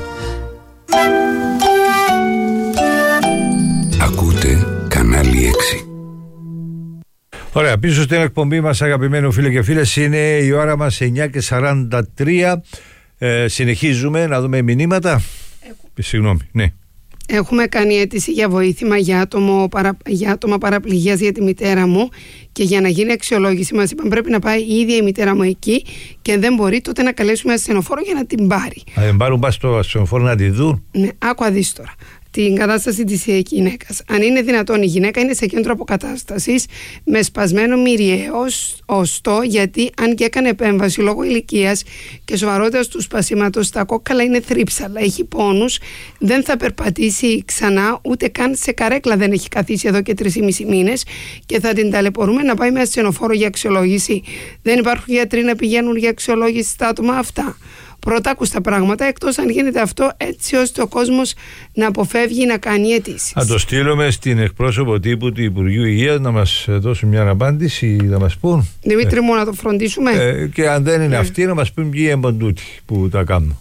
Ακούτε κανάλι 6. Ωραία, πίσω στην εκπομπή μας, αγαπημένοι φίλοι και φίλες, είναι η ώρα μας 9:43. Συνεχίζουμε να δούμε μηνύματα. Συγγνώμη, ναι. Έχουμε κάνει αίτηση για βοήθημα για άτομα παραπληγίας για τη μητέρα μου και για να γίνει αξιολόγηση μας είπαν πρέπει να πάει η ίδια η μητέρα μου εκεί και αν δεν μπορεί τότε να καλέσουμε ασθενοφόρο για να την πάρει. Αν δεν πάρουν πας στο ασθενοφόρο να τη δουν. Ναι, άκουα δεις τώρα την κατάσταση της γυναίκας. Αν είναι δυνατόν, η γυναίκα είναι σε κέντρο αποκατάστασης με σπασμένο μυριαίο οστό, γιατί αν και έκανε επέμβαση λόγω ηλικίας και σοβαρότητας του σπασίματος, τα κόκκαλα είναι θρύψαλα, έχει πόνους, δεν θα περπατήσει ξανά, ούτε καν σε καρέκλα δεν έχει καθίσει εδώ και 3,5 μήνες και θα την ταλαιπωρούμε να πάει με ασθενοφόρο για αξιολόγηση. Δεν υπάρχουν γιατροί να πηγαίνουν για αξιολόγηση στα άτομα αυτά. Πρωτάκουστα πράγματα, εκτός αν γίνεται αυτό έτσι ώστε ο κόσμος να αποφεύγει να κάνει αιτήσεις. Θα το στείλουμε στην εκπρόσωπο τύπου του Υπουργείου Υγείας να μας δώσουν μια απάντηση, να μας πούν. Δημήτρη μου, να το φροντίσουμε. Και αν δεν είναι αυτοί, να μας πούν ποιοι εμποντούτοι που τα κάνουν.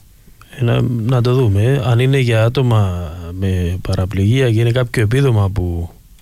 Να το δούμε. Αν είναι για άτομα με παραπληγία και είναι κάποιο επίδομα που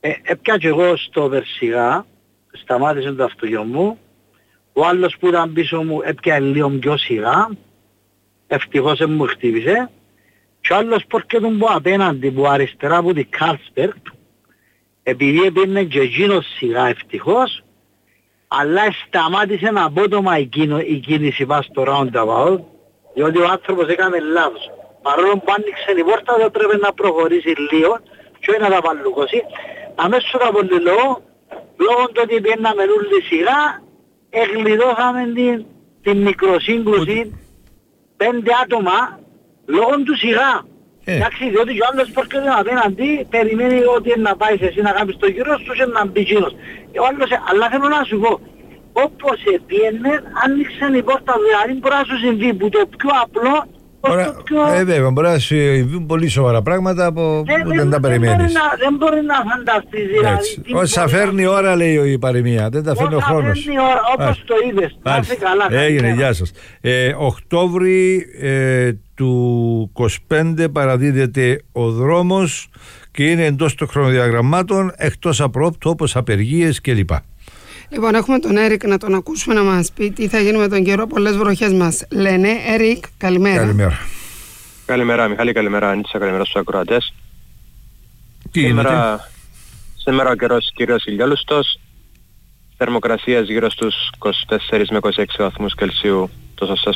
Έπια και εγώ στο Περσιγά, σταμάτησε το αυτοκίνητο μου, ο άλλος που ήταν πίσω μου έπια λίγο πιο σιγά, ευτυχώς δεν μου χτύπησε, και ο άλλος πόρκετον που απέναντι, που αριστερά από την Κάλσπεργκ, επειδή έπαιρνε και εκείνος σιγά ευτυχώς, αλλά σταμάτησε απότομα η κίνηση πας στο roundabout, διότι ο άνθρωπος έκανε λάθος. Παρόλο που άνοιξε η πόρτα δεν πρέπει να προχωρήσει λίγο και όχι να τα παλουκώσει. Αμέσως από λόγω του ότι πιέναμε όλοι σιγά, εγκλειδώσαμε την μικροσύγκρουση 5 άτομα λόγω του σιγά. Εντάξει, διότι ο άλλος πόρκεται απέναντι περιμένει ότι να πάει εσύ να κάνεις το γύρο σου και να μπει εκείνος. Αλλά θέλω να σου πω, όπως πιένε, άνοιξε η πόρτα, δηλαδή μπορεί να σου συμβεί που το πιο απλό. Βέβαια, μπορεί να συμβούν πολύ σοβαρά πράγματα που δεν τα περιμένεις. Δεν μπορεί να φανταστείς δηλαδή. Όσα φέρνει η ώρα, λέει η παροιμία, δεν τα φέρνει ο χρόνος. Όσα φέρνει η ώρα, όπως το είδες. Έγινε, γεια σας. Οκτώβρη του 25 παραδίδεται ο δρόμος και είναι εντός των χρονοδιαγραμμάτων, εκτός απρόπτου όπως απεργίες κλπ. Λοιπόν, έχουμε τον Έρικ να τον ακούσουμε να μας πει τι θα γίνει με τον καιρό. Πολλές βροχές μας λένε. Έρικ, καλημέρα. Καλημέρα. Καλημέρα, Μιχάλη, καλημέρα, Ανίτσα, καλημέρα στους ακροατές. Σήμερα ο καιρός κυρίως ηλιόλουστος. Θερμοκρασίας γύρω στους 24 με 26 βαθμούς Κελσίου τόσο σε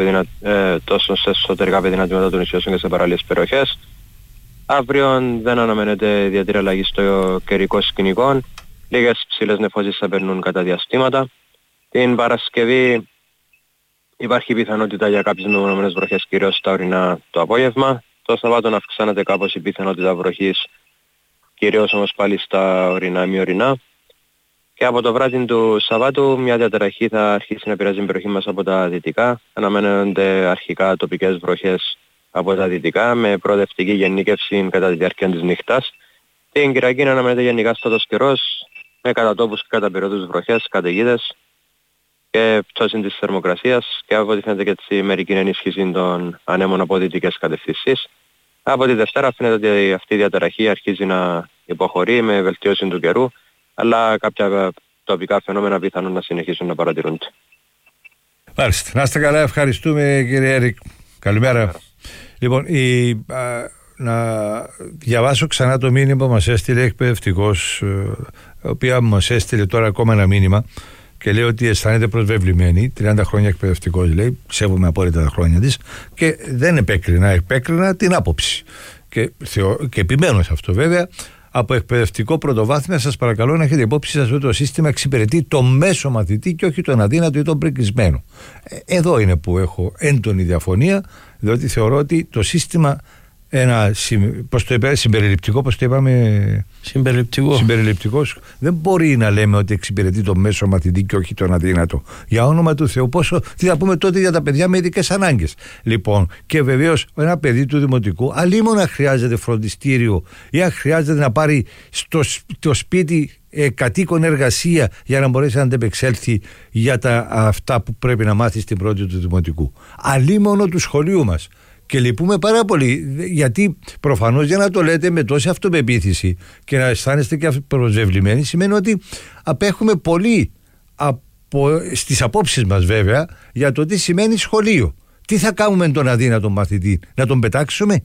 εσωτερικά δυνατήματα των νησιώσεων και σε παράλληλες περιοχές. Αύριο δεν αναμένεται ιδιαίτερη αλλαγή στο καιρικό σκηνικό. Λίγες ψηλές νεφώσεις θα περνούν κατά διαστήματα. Την Παρασκευή υπάρχει πιθανότητα για κάποιες μεμονωμένες βροχές κυρίως στα ορεινά το απόγευμα. Το Σαββάτο αυξάνεται κάπως η πιθανότητα βροχής, κυρίως όμως πάλι στα ορεινά μη ορεινά. Και από το βράδυ του Σαββάτου μια διαταραχή θα αρχίσει να πειράζει την περιοχή μας από τα δυτικά. Αναμένονται αρχικά τοπικές βροχές από τα δυτικά με προοδευτική γενίκευση κατά τη διάρκεια της νύχτας. Την Κυριακή αναμένεται γενικά στατός καιρός με κατά τόπους και κατά περιόδους βροχές, καταιγίδες και πτώση της θερμοκρασίας και από ό,τι φαίνεται και έτσι μερική ενίσχυση των ανέμων από δυτικές κατευθύνσεις. Από τη Δευτέρα φαίνεται ότι αυτή η διαταραχή αρχίζει να υποχωρεί με βελτίωση του καιρού, αλλά κάποια τοπικά φαινόμενα πιθανόν να συνεχίσουν να παρατηρούνται. Μάλιστα. Να είστε καλά, ευχαριστούμε κύριε Έρικ. Καλημέρα. Λοιπόν, να διαβάσω ξανά το μήνυμα που μας έστειλε εκπαιδευτικός, η οποία μας έστειλε τώρα ακόμα ένα μήνυμα και λέει ότι αισθάνεται προσβεβλημένη, 30 χρόνια εκπαιδευτικός λέει, σέβομαι απόλυτα τα χρόνια της και δεν επέκρινα την άποψη και επιμένω σε αυτό βέβαια. Από εκπαιδευτικό πρωτοβάθμια σας παρακαλώ να έχετε υπόψη σας ότι το σύστημα εξυπηρετεί το μέσο μαθητή και όχι τον αδύνατο ή τον πρικισμένο. Εδώ είναι που έχω έντονη διαφωνία, διότι θεωρώ ότι το σύστημα συμπεριληπτικό, πώς το είπαμε, συμπεριληπτικός, δεν μπορεί να λέμε ότι εξυπηρετεί το μέσο μαθητή και όχι τον αδύνατο. Για όνομα του Θεού, τι θα πούμε τότε για τα παιδιά με ειδικές ανάγκες. Λοιπόν, και βεβαίως ένα παιδί του δημοτικού, αλλήμωνα χρειάζεται φροντιστήριο ή αν χρειάζεται να πάρει στο σπίτι κατοίκον εργασία για να μπορέσει να αντεπεξέλθει για αυτά που πρέπει να μάθει στην πρώτη του δημοτικού. Αλλήμωνο του σχολείου μας. Και λυπούμε πάρα πολύ, γιατί προφανώς για να το λέτε με τόση αυτοπεποίθηση και να αισθάνεστε και προσβεβλημένοι σημαίνει ότι απέχουμε πολύ στις απόψεις μας βέβαια για το τι σημαίνει σχολείο. Τι θα κάνουμε τον αδύνατο μαθητή, να τον πετάξουμε?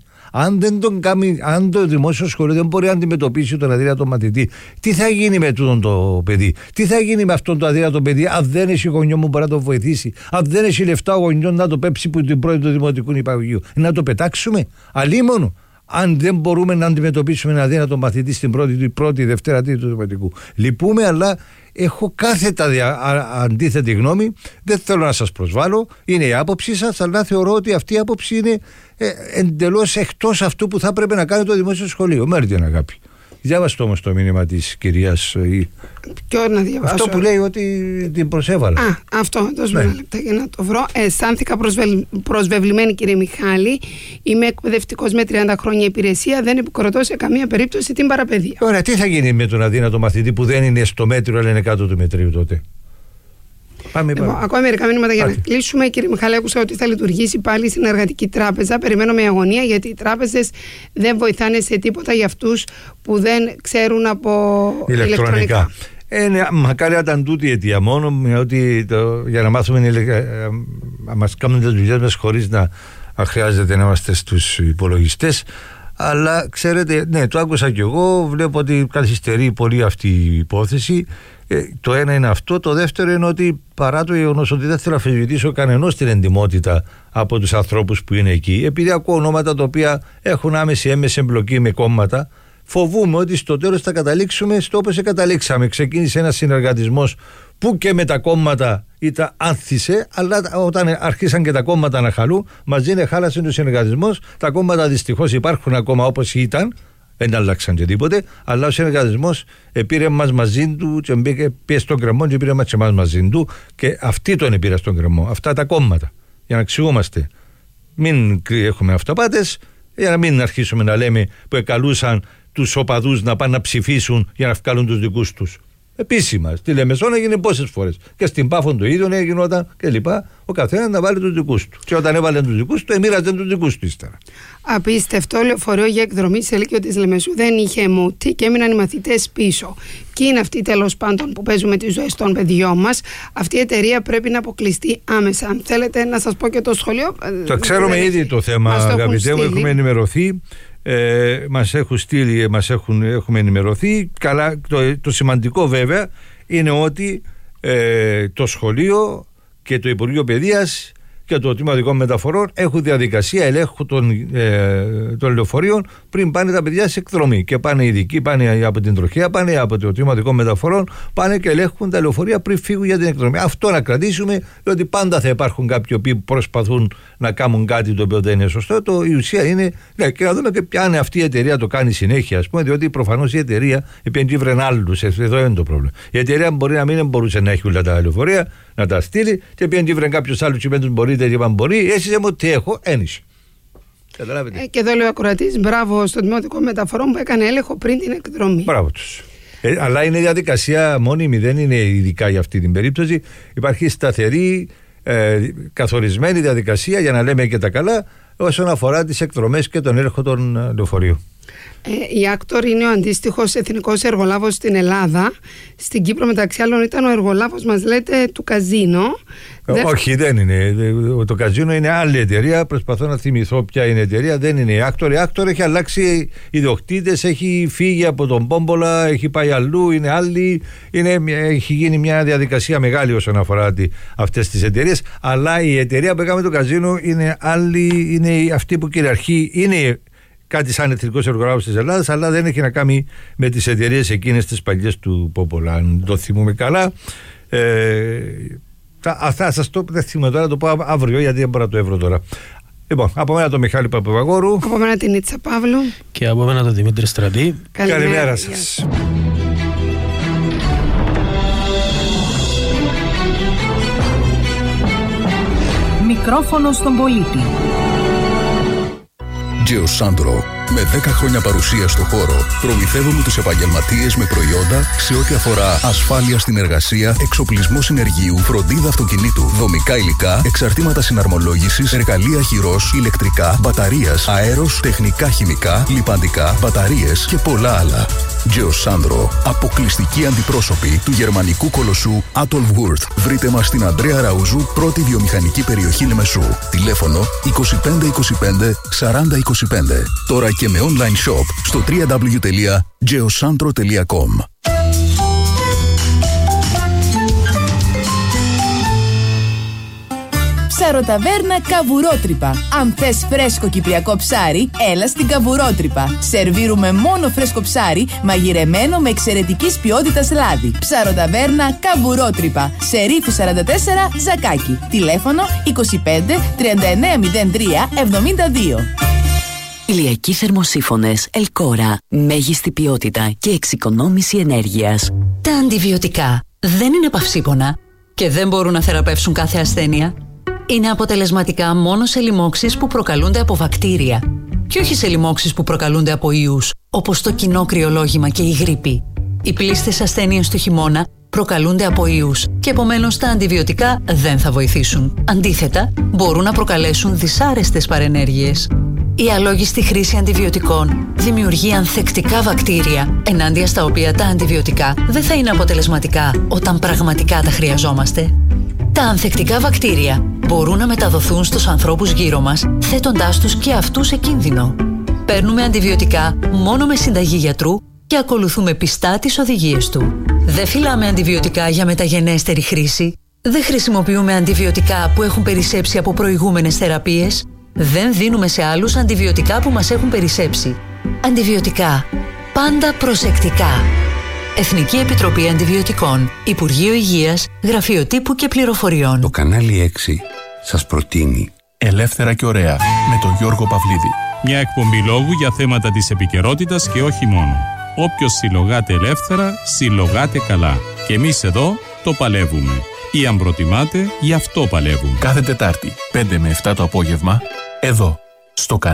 Αν το δημόσιο σχολείο δεν μπορεί να αντιμετωπίσει τον αδύνατο μαθητή, τι θα γίνει με τούτον το παιδί? Τι θα γίνει με αυτόν το αδύνατο παιδί, αν δεν έχει γονιό μου μπορεί να το βοηθήσει, αν δεν έχει λεφτά ο γονιό να το πέψει που την πρώτη του δημοτικού υπαγωγείου? Να το πετάξουμε? Αλίμονο, αν δεν μπορούμε να αντιμετωπίσουμε ένα αδύνατο μαθητή στην πρώτη, δευτέρα, τρίτη του δημοτικού. Λυπούμε, αλλά έχω κάθετα αντίθετη γνώμη. Δεν θέλω να σας προσβάλλω, είναι η άποψή σας, αλλά θεωρώ ότι αυτή η άποψη είναι εντελώς εκτός αυτού που θα πρέπει να κάνει το δημόσιο σχολείο. Μέρτη, αγάπη. Διάβαστε όμως το μήνυμα της κυρίας. Ποιο να διαβάσω? Αυτό που λέει ότι την προσέβαλα. Αυτό, δώσ' μου ένα λεπτάκι να το βρω. Αισθάνθηκα προσβεβλημένη, κύριε Μιχάλη. Είμαι εκπαιδευτικός με 30 χρόνια υπηρεσία. Δεν επικροτώ σε καμία περίπτωση την παραπαιδεία. Ωραία, τι θα γίνει με τον αδύνατο μαθητή που δεν είναι στο μέτριο αλλά είναι κάτω του μετρίου τότε? Ακόμα μερικά μηνύματα για να κλείσουμε. Κύριε Μιχάλη, άκουσα ότι θα λειτουργήσει πάλι η συνεργατική τράπεζα. Περιμένω με αγωνία, γιατί οι τράπεζες δεν βοηθάνε σε τίποτα για αυτούς που δεν ξέρουν από ηλεκτρονικά. Μακάρι ήταν τούτη η αιτία μόνο, ότι για να μάθουμε να μας κάνουν τις δουλειές μας χωρίς να χρειάζεται να είμαστε στους υπολογιστές. Αλλά ξέρετε, ναι, το άκουσα κι εγώ, βλέπω ότι καθυστερεί πολύ αυτή η υπόθεση. Το ένα είναι αυτό. Το δεύτερο είναι ότι παρά το γεγονός ότι δεν θέλω να αμφισβητήσω κανενός την εντιμότητα από τους ανθρώπους που είναι εκεί, επειδή ακούω ονόματα τα οποία έχουν έμεση εμπλοκή με κόμματα, φοβούμαι ότι στο τέλος θα καταλήξουμε στο όπως καταλήξαμε. Ξεκίνησε ένας συνεργατισμός που και με τα κόμματα άνθησε, αλλά όταν αρχίσαν και τα κόμματα να χαλούν, μαζί χάλασε ο συνεργατισμός. Τα κόμματα δυστυχώς υπάρχουν ακόμα όπως ήταν, δεν αλλάξαν και τίποτε, αλλά ο συνεργατισμός πήρε μας μαζί του και πήγε στον κρεμό και πήρε μας μαζί του, και αυτοί τον πήραν στον κρεμό, αυτά τα κόμματα, για να εξηγούμαστε. Μην έχουμε αυταπάτες, για να μην αρχίσουμε να λέμε που εκαλούσαν τους οπαδούς να πάνε να ψηφίσουν για να βγάλουν τους δικούς τους. Επίσημα, στη Λεμεσόν έγινε πόσες φορές. Και στην Πάφον το ίδιο γινόταν κλπ. Ο καθένας να βάλει τους δικούς του. Και όταν έβαλε τους δικούς του, εμοίραζαν τους δικούς του ύστερα. Απίστευτο, λεωφορείο για εκδρομή σε Λύκειο της Λεμεσού δεν είχε μούτι και έμειναν οι μαθητές πίσω. Και είναι αυτοί τέλος πάντων που παίζουν με τις ζωές των παιδιών μας. Αυτή η εταιρεία πρέπει να αποκλειστεί άμεσα. Αν θέλετε να σας πω και το σχολείο. Το ξέρουμε ήδη το θέμα, αγαπητέ μου, έχουμε ενημερωθεί. Μας έχουν στείλει, έχουμε ενημερωθεί. Καλά, το σημαντικό βέβαια είναι ότι το σχολείο και το Υπουργείο Παιδείας και το Τμήμα Οδικών Μεταφορών έχουν διαδικασία ελέγχου των λεωφορείων πριν πάνε τα παιδιά σε εκδρομή. Και πάνε ειδικοί, πάνε από την τροχέα, πάνε από το Τμήμα Οδικών Μεταφορών, πάνε και ελέγχουν τα λεωφορεία πριν φύγουν για την εκδρομή. Αυτό να κρατήσουμε, διότι πάντα θα υπάρχουν κάποιοι που προσπαθούν να κάνουν κάτι το οποίο δεν είναι σωστό. Η ουσία είναι, ναι, και να δούμε και ποια είναι αυτή η εταιρεία το κάνει συνέχεια, ας πούμε, διότι προφανώς η εταιρεία επενδύει άλλους. Εδώ είναι το πρόβλημα. Η εταιρεία μπορεί να μην μπορούσε να έχει όλα τα λεωφορεία, να τα στείλει, και πήγαινε βρει κάποιος άλλος και πέντους μπορείτε, και είπαν μπορεί, εσύ μου τι έχω, ένιση. Καταλάβετε. Και εδώ λέει ο ακροατής, μπράβο στον Τμήμα Οδικών Μεταφορών που έκανε έλεγχο πριν την εκδρομή. Μπράβο τους. Αλλά είναι διαδικασία μόνιμη, δεν είναι ειδικά για αυτή την περίπτωση. Υπάρχει σταθερή, καθορισμένη διαδικασία, για να λέμε και τα καλά, όσον αφορά τις εκδρομές και τον έλεγχο των λεωφορείων. Η Άκτορ είναι ο αντίστοιχος εθνικός εργολάβος στην Ελλάδα. Στην Κύπρο, μεταξύ άλλων, ήταν ο εργολάβος, μας λέτε, του καζίνο. Όχι, δεν είναι. Το καζίνο είναι άλλη εταιρεία. Προσπαθώ να θυμηθώ ποια είναι η εταιρεία. Δεν είναι η Άκτορ. Η Άκτορ έχει αλλάξει ιδιοκτήτες, έχει φύγει από τον Πόμπολα, έχει πάει αλλού, είναι άλλη. Έχει γίνει μια διαδικασία μεγάλη όσον αφορά αυτές τις εταιρείες. Αλλά η εταιρεία που έκαμε το καζίνο είναι άλλη, είναι αυτή που κυριαρχεί. Είναι κάτι σαν εθνικός εργολάβος της Ελλάδας, αλλά δεν έχει να κάνει με τις εταιρείες εκείνες τις παλιές του Πόπολα, αν το θυμούμε καλά. Θα σας το θυμάμαι τώρα, το πω αύριο, γιατί δεν μπορώ να το εύρω τώρα. Λοιπόν, από μένα τον Μιχάλη Παπαπαγόρου. Από μένα την Ίτσα Παύλου. Και από μένα τον Δημήτρη Στρατή. Καλημέρα σας. Μικρόφωνο στον πολίτη. Geosandro. Με 10 χρόνια παρουσία στο χώρο, προμηθεύουμε τους επαγγελματίες με προϊόντα σε ό,τι αφορά ασφάλεια στην εργασία, εξοπλισμό συνεργείου, φροντίδα αυτοκινήτου, δομικά υλικά, εξαρτήματα συναρμολόγησης, εργαλεία χειρός, ηλεκτρικά, μπαταρίας, αέρος, τεχνικά χημικά, λιπαντικά, μπαταρίες και πολλά άλλα. Geosandro. Αποκλειστικοί αντιπρόσωποι του γερμανικού κολοσσού Adolf Wurth. Βρείτε μας στην Ανδρέα Ραούζου, πρώτη βιομηχανική περιοχή Λεμεσού. Τηλέφωνο 2525 4025. Τώρα και με online shop στο www.geosandro.com. Ψαροταβέρνα Καβουρότρυπα. Αν θες φρέσκο κυπριακό ψάρι, έλα στην Καβουρότρυπα. Σερβίρουμε μόνο φρέσκο ψάρι, μαγειρεμένο με εξαιρετικής ποιότητας λάδι. Ψαροταβέρνα Καβουρότρυπα. Σε Ρήφου 44, Ζακάκι. Τηλέφωνο 25 3903 72. Ηλιακοί θερμοσύφωνες Ελκόρα. Μέγιστη ποιότητα και εξοικονόμηση ενέργειας. Τα αντιβιωτικά δεν είναι παυσίπονα και δεν μπορούν να θεραπεύσουν κάθε ασθένεια. Είναι αποτελεσματικά μόνο σε λοιμώξεις που προκαλούνται από βακτήρια και όχι σε λοιμώξεις που προκαλούνται από ιούς, όπως το κοινό κρυολόγημα και η γρίπη. Οι πλήστες ασθένειες του χειμώνα προκαλούνται από ιούς και επομένως τα αντιβιωτικά δεν θα βοηθήσουν. Αντίθετα, μπορούν να προκαλέσουν δυσάρεστες παρενέργειες. Η αλόγιστη χρήση αντιβιωτικών δημιουργεί ανθεκτικά βακτήρια, ενάντια στα οποία τα αντιβιωτικά δεν θα είναι αποτελεσματικά όταν πραγματικά τα χρειαζόμαστε. Τα ανθεκτικά βακτήρια μπορούν να μεταδοθούν στους ανθρώπους γύρω μας, θέτοντάς τους και αυτούς σε κίνδυνο. Παίρνουμε αντιβιωτικά μόνο με συνταγή γιατρού και ακολουθούμε πιστά τις οδηγίες του. Δεν φυλάμε αντιβιωτικά για μεταγενέστερη χρήση. Δεν χρησιμοποιούμε αντιβιωτικά που έχουν περισσέψει από προηγούμενες θεραπείες. Δεν δίνουμε σε άλλους αντιβιωτικά που μας έχουν περισσέψει. Αντιβιωτικά. Πάντα προσεκτικά. Εθνική Επιτροπή Αντιβιωτικών. Υπουργείο Υγείας, Γραφείο Τύπου και Πληροφοριών. Το κανάλι 6 σας προτείνει Ελεύθερα και ωραία με τον Γιώργο Παυλίδη. Μια εκπομπή λόγου για θέματα της επικαιρότητας και όχι μόνο. Όποιος συλλογάται ελεύθερα, συλλογάται καλά. Και εμείς εδώ το παλεύουμε. Ή αν προτιμάτε, γι' αυτό παλεύουμε. Κάθε Τετάρτη, 5 με 7 το απόγευμα, εδώ, στο κανάλι.